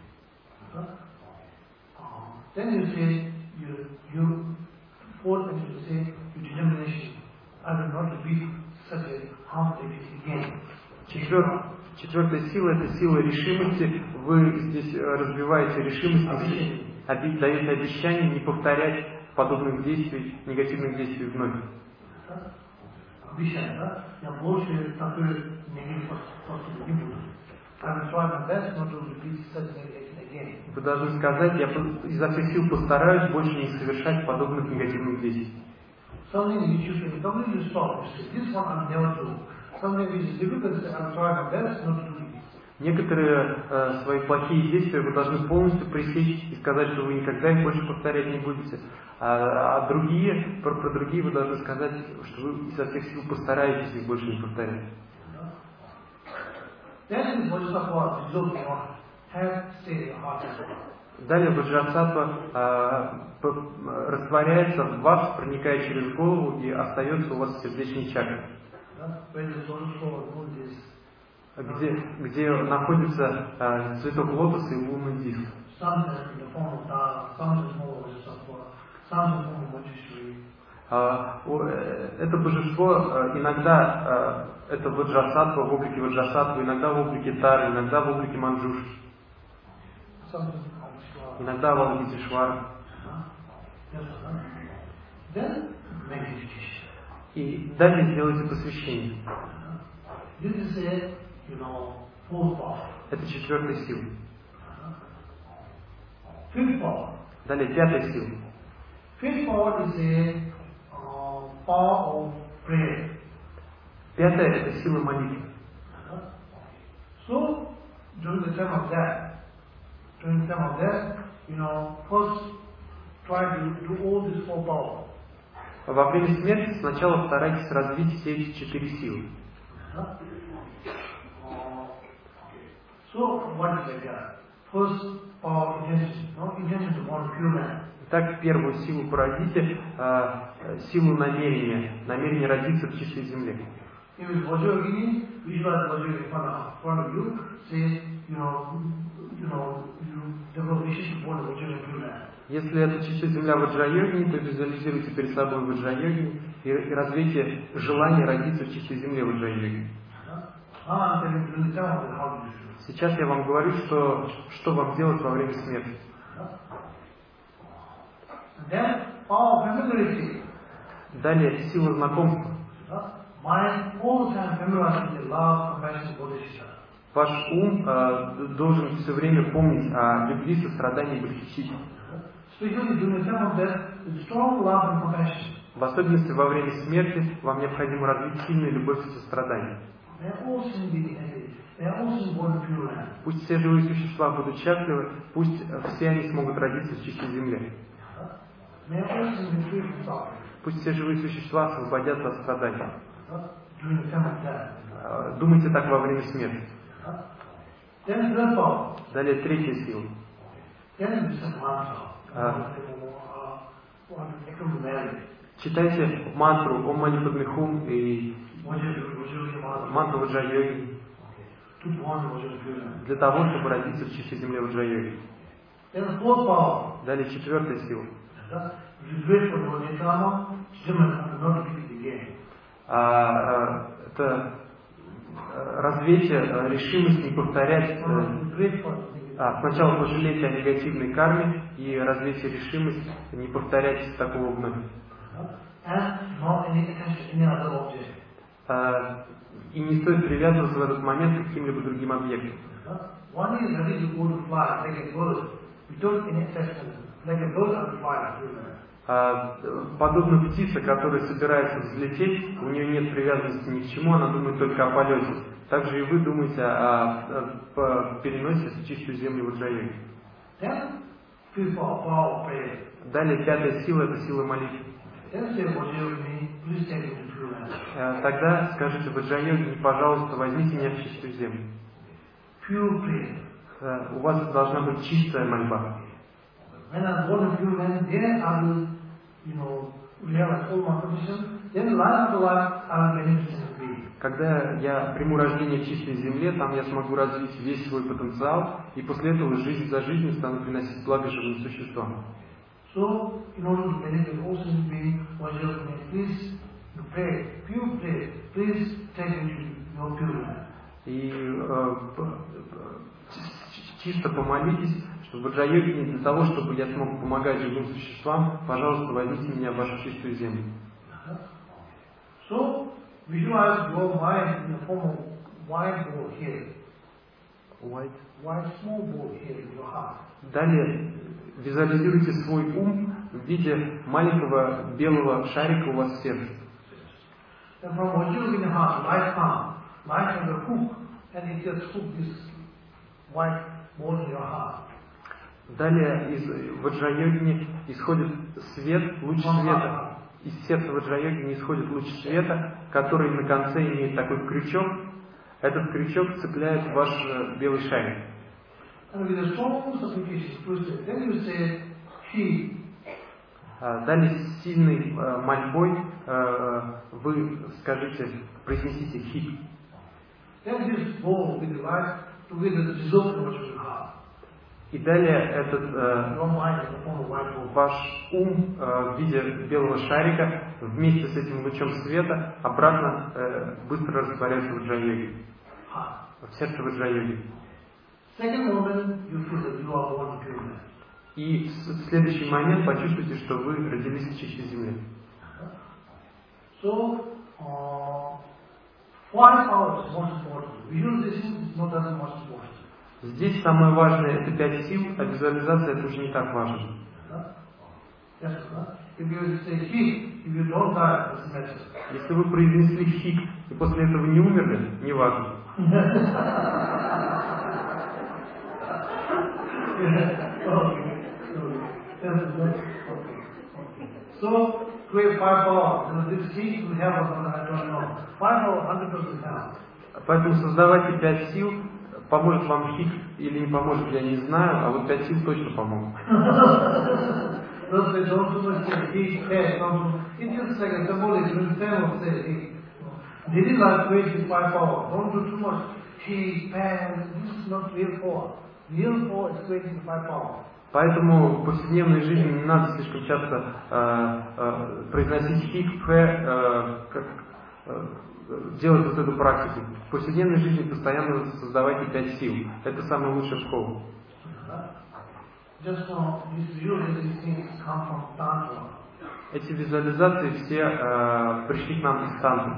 Then you say, you, you fourth and you say, your determination, I will not repeat such a harmful again. Четвер... Четвертая сила – это сила решимости. Вы здесь развиваете решимость, оби... даете обещание не повторять подобных действий, негативных действий вновь. Обещание, да? Я больше такой негатив поступок не буду. I will try my best not to repeat such a again. Вы должны сказать, я изо всех сил постараюсь больше не совершать подобных негативных действий. Something which you can completely stop. This one I never do. Something which is difficult, I will try my best not to do it. Некоторые э, свои плохие действия вы должны полностью пресечь и сказать, что вы никогда их больше повторять не будете. А, а другие, про, про другие вы должны сказать, что вы изо всех сил постараетесь их больше не повторять. Далее Ваджрасаттва э, растворяется в вас, проникая через голову и остается у вас в сердечной чакре, где, где находится э, цветок лотоса и лунный диск. Это божество иногда это Ваджрасаттва в облике Ваджрасаттвы, иногда в облике Тары, иногда в облике Манджуши, иногда в облике Швара. И далее сделайте посвящение. Это четвертая сила. Далее пятая сила. Fifth power is a uh, power of prayer. Пятая – это сила молитвы. So, during the time of death, during the time of death, you know, first try to do all these four powers. Во время смерти сначала старайтесь развить все эти четыре силы. Uh, so, what is that? First power, intention. No? Intention to want to kill man. Так, первую силу породите, э, силу намерения, намерение родиться в чистой земле. Если это чистая земля Ваджрайогини, то визуализируйте перед собой Ваджрайогини и, и развейте желание родиться в чистой земле Ваджрайогини. Сейчас я вам говорю, что, что вам делать во время смерти. Then, power of familiarity. Далее сила знакомства. Mind all the time familiarizing the love, compassion, bodhisattva. Ваш ум э, должен все время помнить о любви, сострадании и бодхичитте. Especially during the time of death, with strong love and compassion. В особенности во время смерти вам необходимо развить сильную любовь и сострадание. They are also born in pure land. Пусть все живые существа будут счастливы, пусть все они смогут родиться в чистой земле. May also be free from suffering. Пусть все живые существа освободятся от страданий. During the time of death. Думайте так во время смерти. Then third power. Далее третья сила. Then this is mantra. А, What become married. читайте мантру Ом Мани Падме Хум и мантру Ваджра-йоги для того, чтобы родиться в чистой земле Ваджра-йоги. Далее четвертая сила. А, а, это развитие, решимость не повторять. А, сначала пожалеть о негативной карме и развитие решимость не повторять такого вновь. А, и не стоит привязываться в этот момент к каким-либо другим объектам. А, подобно птице, которая собирается взлететь, у нее нет привязанности ни к чему, она думает только о полете. Также и вы думаете о, о, о переносе в чистую землю Ваджра-йоги. Далее пятая сила — это сила молитвы. Тогда скажите Ваджра-йоги, пожалуйста, возьмите меня в чистую землю. У вас должна быть чистая мольба. Когда я приму рождение в чистой земле, там я смогу развить весь свой потенциал, и после этого жизнь за жизнью стану приносить благо живым существам. So, in order to benefit also being Vajrayogini, please pray, pure pray, please take into your pure land. И э, чисто помолитесь, что Ваджра-йоги, для того, чтобы я смог помогать живым существам, пожалуйста, возьмите меня в вашу чистую землю. So, visualize your mind in the form of white ball here. White. White small ball here in your heart. Далее визуализируйте свой ум в виде маленького белого шарика у вас в сердце. And from Vajrayogini heart, light come, light has a hook, and it just hook this white ball in your heart. Далее из Ваджра-йогини исходит свет, луч света. Из сердца Ваджра-йогини исходит луч света, который на конце имеет такой крючок. Этот крючок цепляет ваш белый шарик. Далее с сильной мольбой вы скажите, произнесите хи. И далее этот э, ваш ум э, в виде белого шарика вместе с этим лучом света обратно э, быстро растворяется в Ваджра-йоге, в сердце Ваджра-йоги. И в следующий момент почувствуйте, что вы родились в чистой земле. So, uh, five hours is most important. Visualization is not that much important. Здесь самое важное — это пять сил, а визуализация — это уже не так важно. Если вы произнесли хик и после этого не умерли, не важно. So, create five hours. This heat we have, I don't know. Five hours, hundred percent help. Поэтому создавайте пять сил. Поможет вам хит или не поможет, я не знаю, а вот пять сил точно помогут. Поэтому в повседневной жизни не надо слишком часто э, э, произносить хит, пэ, э, как э, делать вот эту практику. В повседневной жизни постоянно создавайте пять сил. Это самая лучшая школа. Эти визуализации все э, пришли к нам из тантры.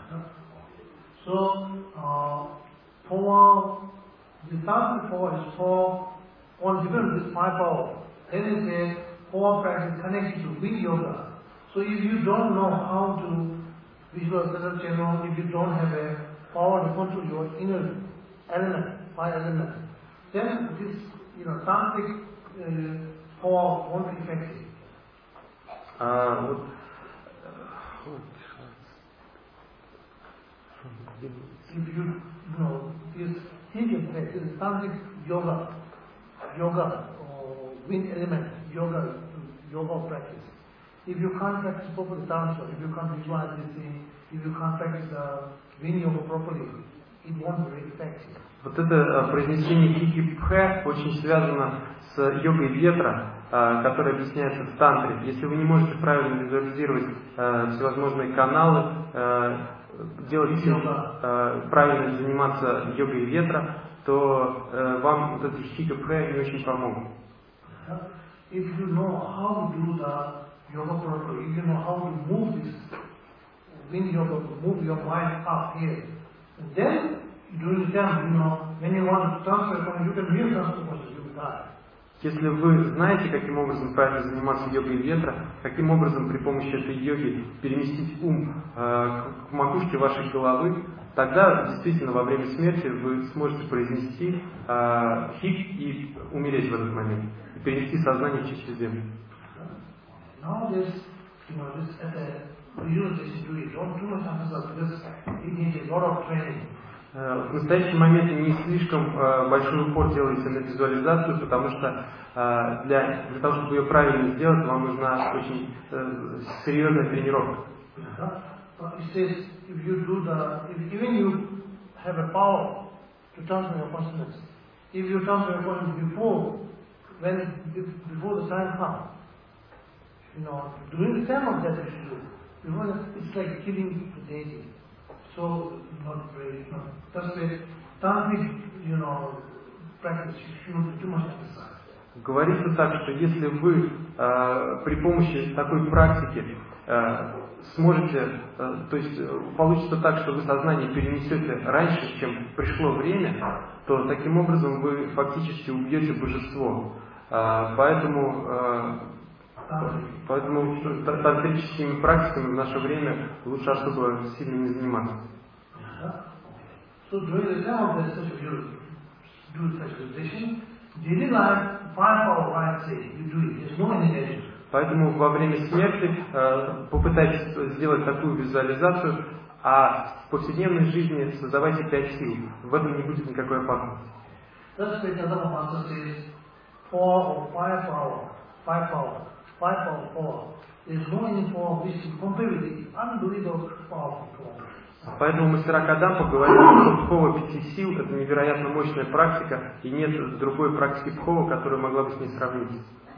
So, uh, power, the tantric power is for on given this five power. Then it says power practice connected to big yoga. So if you don't know how to visual channel, if you don't have a power to control your inner element, five elements, then this, you know, tantric uh, power won't be effective. А, вот, If you, you know, this thinking, this is tantric yoga, yoga, or wind element, yoga, yoga practice. If you can't practice properly tantra, if you can't visualize this thing, if you can't practice uh, wind yoga properly, it won't be very effective. Вот это произнесение хики-пхэ очень связано с йогой ветра, которая объясняется в тантре. Если вы не можете правильно визуализировать всевозможные каналы, делать правильно заниматься йогой ветра, то вам вот эти хики-пхэ не очень помогут. If you know how to do the yoga properly, if you know how to move this wind yoga, move your mind up here, then during the time, you know, when you want to transfer, you can real transfer, you will die. Если вы знаете, каким образом правильно заниматься йогой ветра, каким образом при помощи этой йоги переместить ум э, к макушке вашей головы, тогда действительно во время смерти вы сможете произнести э, хик и умереть в этот момент, и перенести сознание через землю. Nowadays, you know, this at a university do it. Don't too much emphasis because it needs a lot of training. В настоящий момент не слишком э, большой упор делается на визуализацию, потому что э, для, для того, чтобы ее правильно сделать, вам нужна очень э, серьезная тренировка. But it says, if you do the, if even you have a power to transfer your consciousness, if you transfer your consciousness before, when before the time comes, you know, during the time of that you should do. Before that, it's like killing the deity. So not very, you know, that's the tantric, you know, practice. You shouldn't do too much exercise. Говорится так, что если вы э, при помощи такой практики э, сможете, э, то есть получится так, что вы сознание перенесете раньше, чем пришло время, то таким образом вы фактически убьете божество. Э, поэтому э, Поэтому тантрическими практиками в наше время лучше особо сильно не заниматься. Поэтому во время смерти э, попытайтесь сделать такую визуализацию, а в повседневной жизни создавайте пять сил. В этом не будет никакой опасности. Five power four. There's no any form which is compared with unbelievable powerful form. Поэтому мастера Кадампа говорят, что Пхова пяти сил – это невероятно мощная практика, и нет другой практики Пхова, которая могла бы с ней сравниться.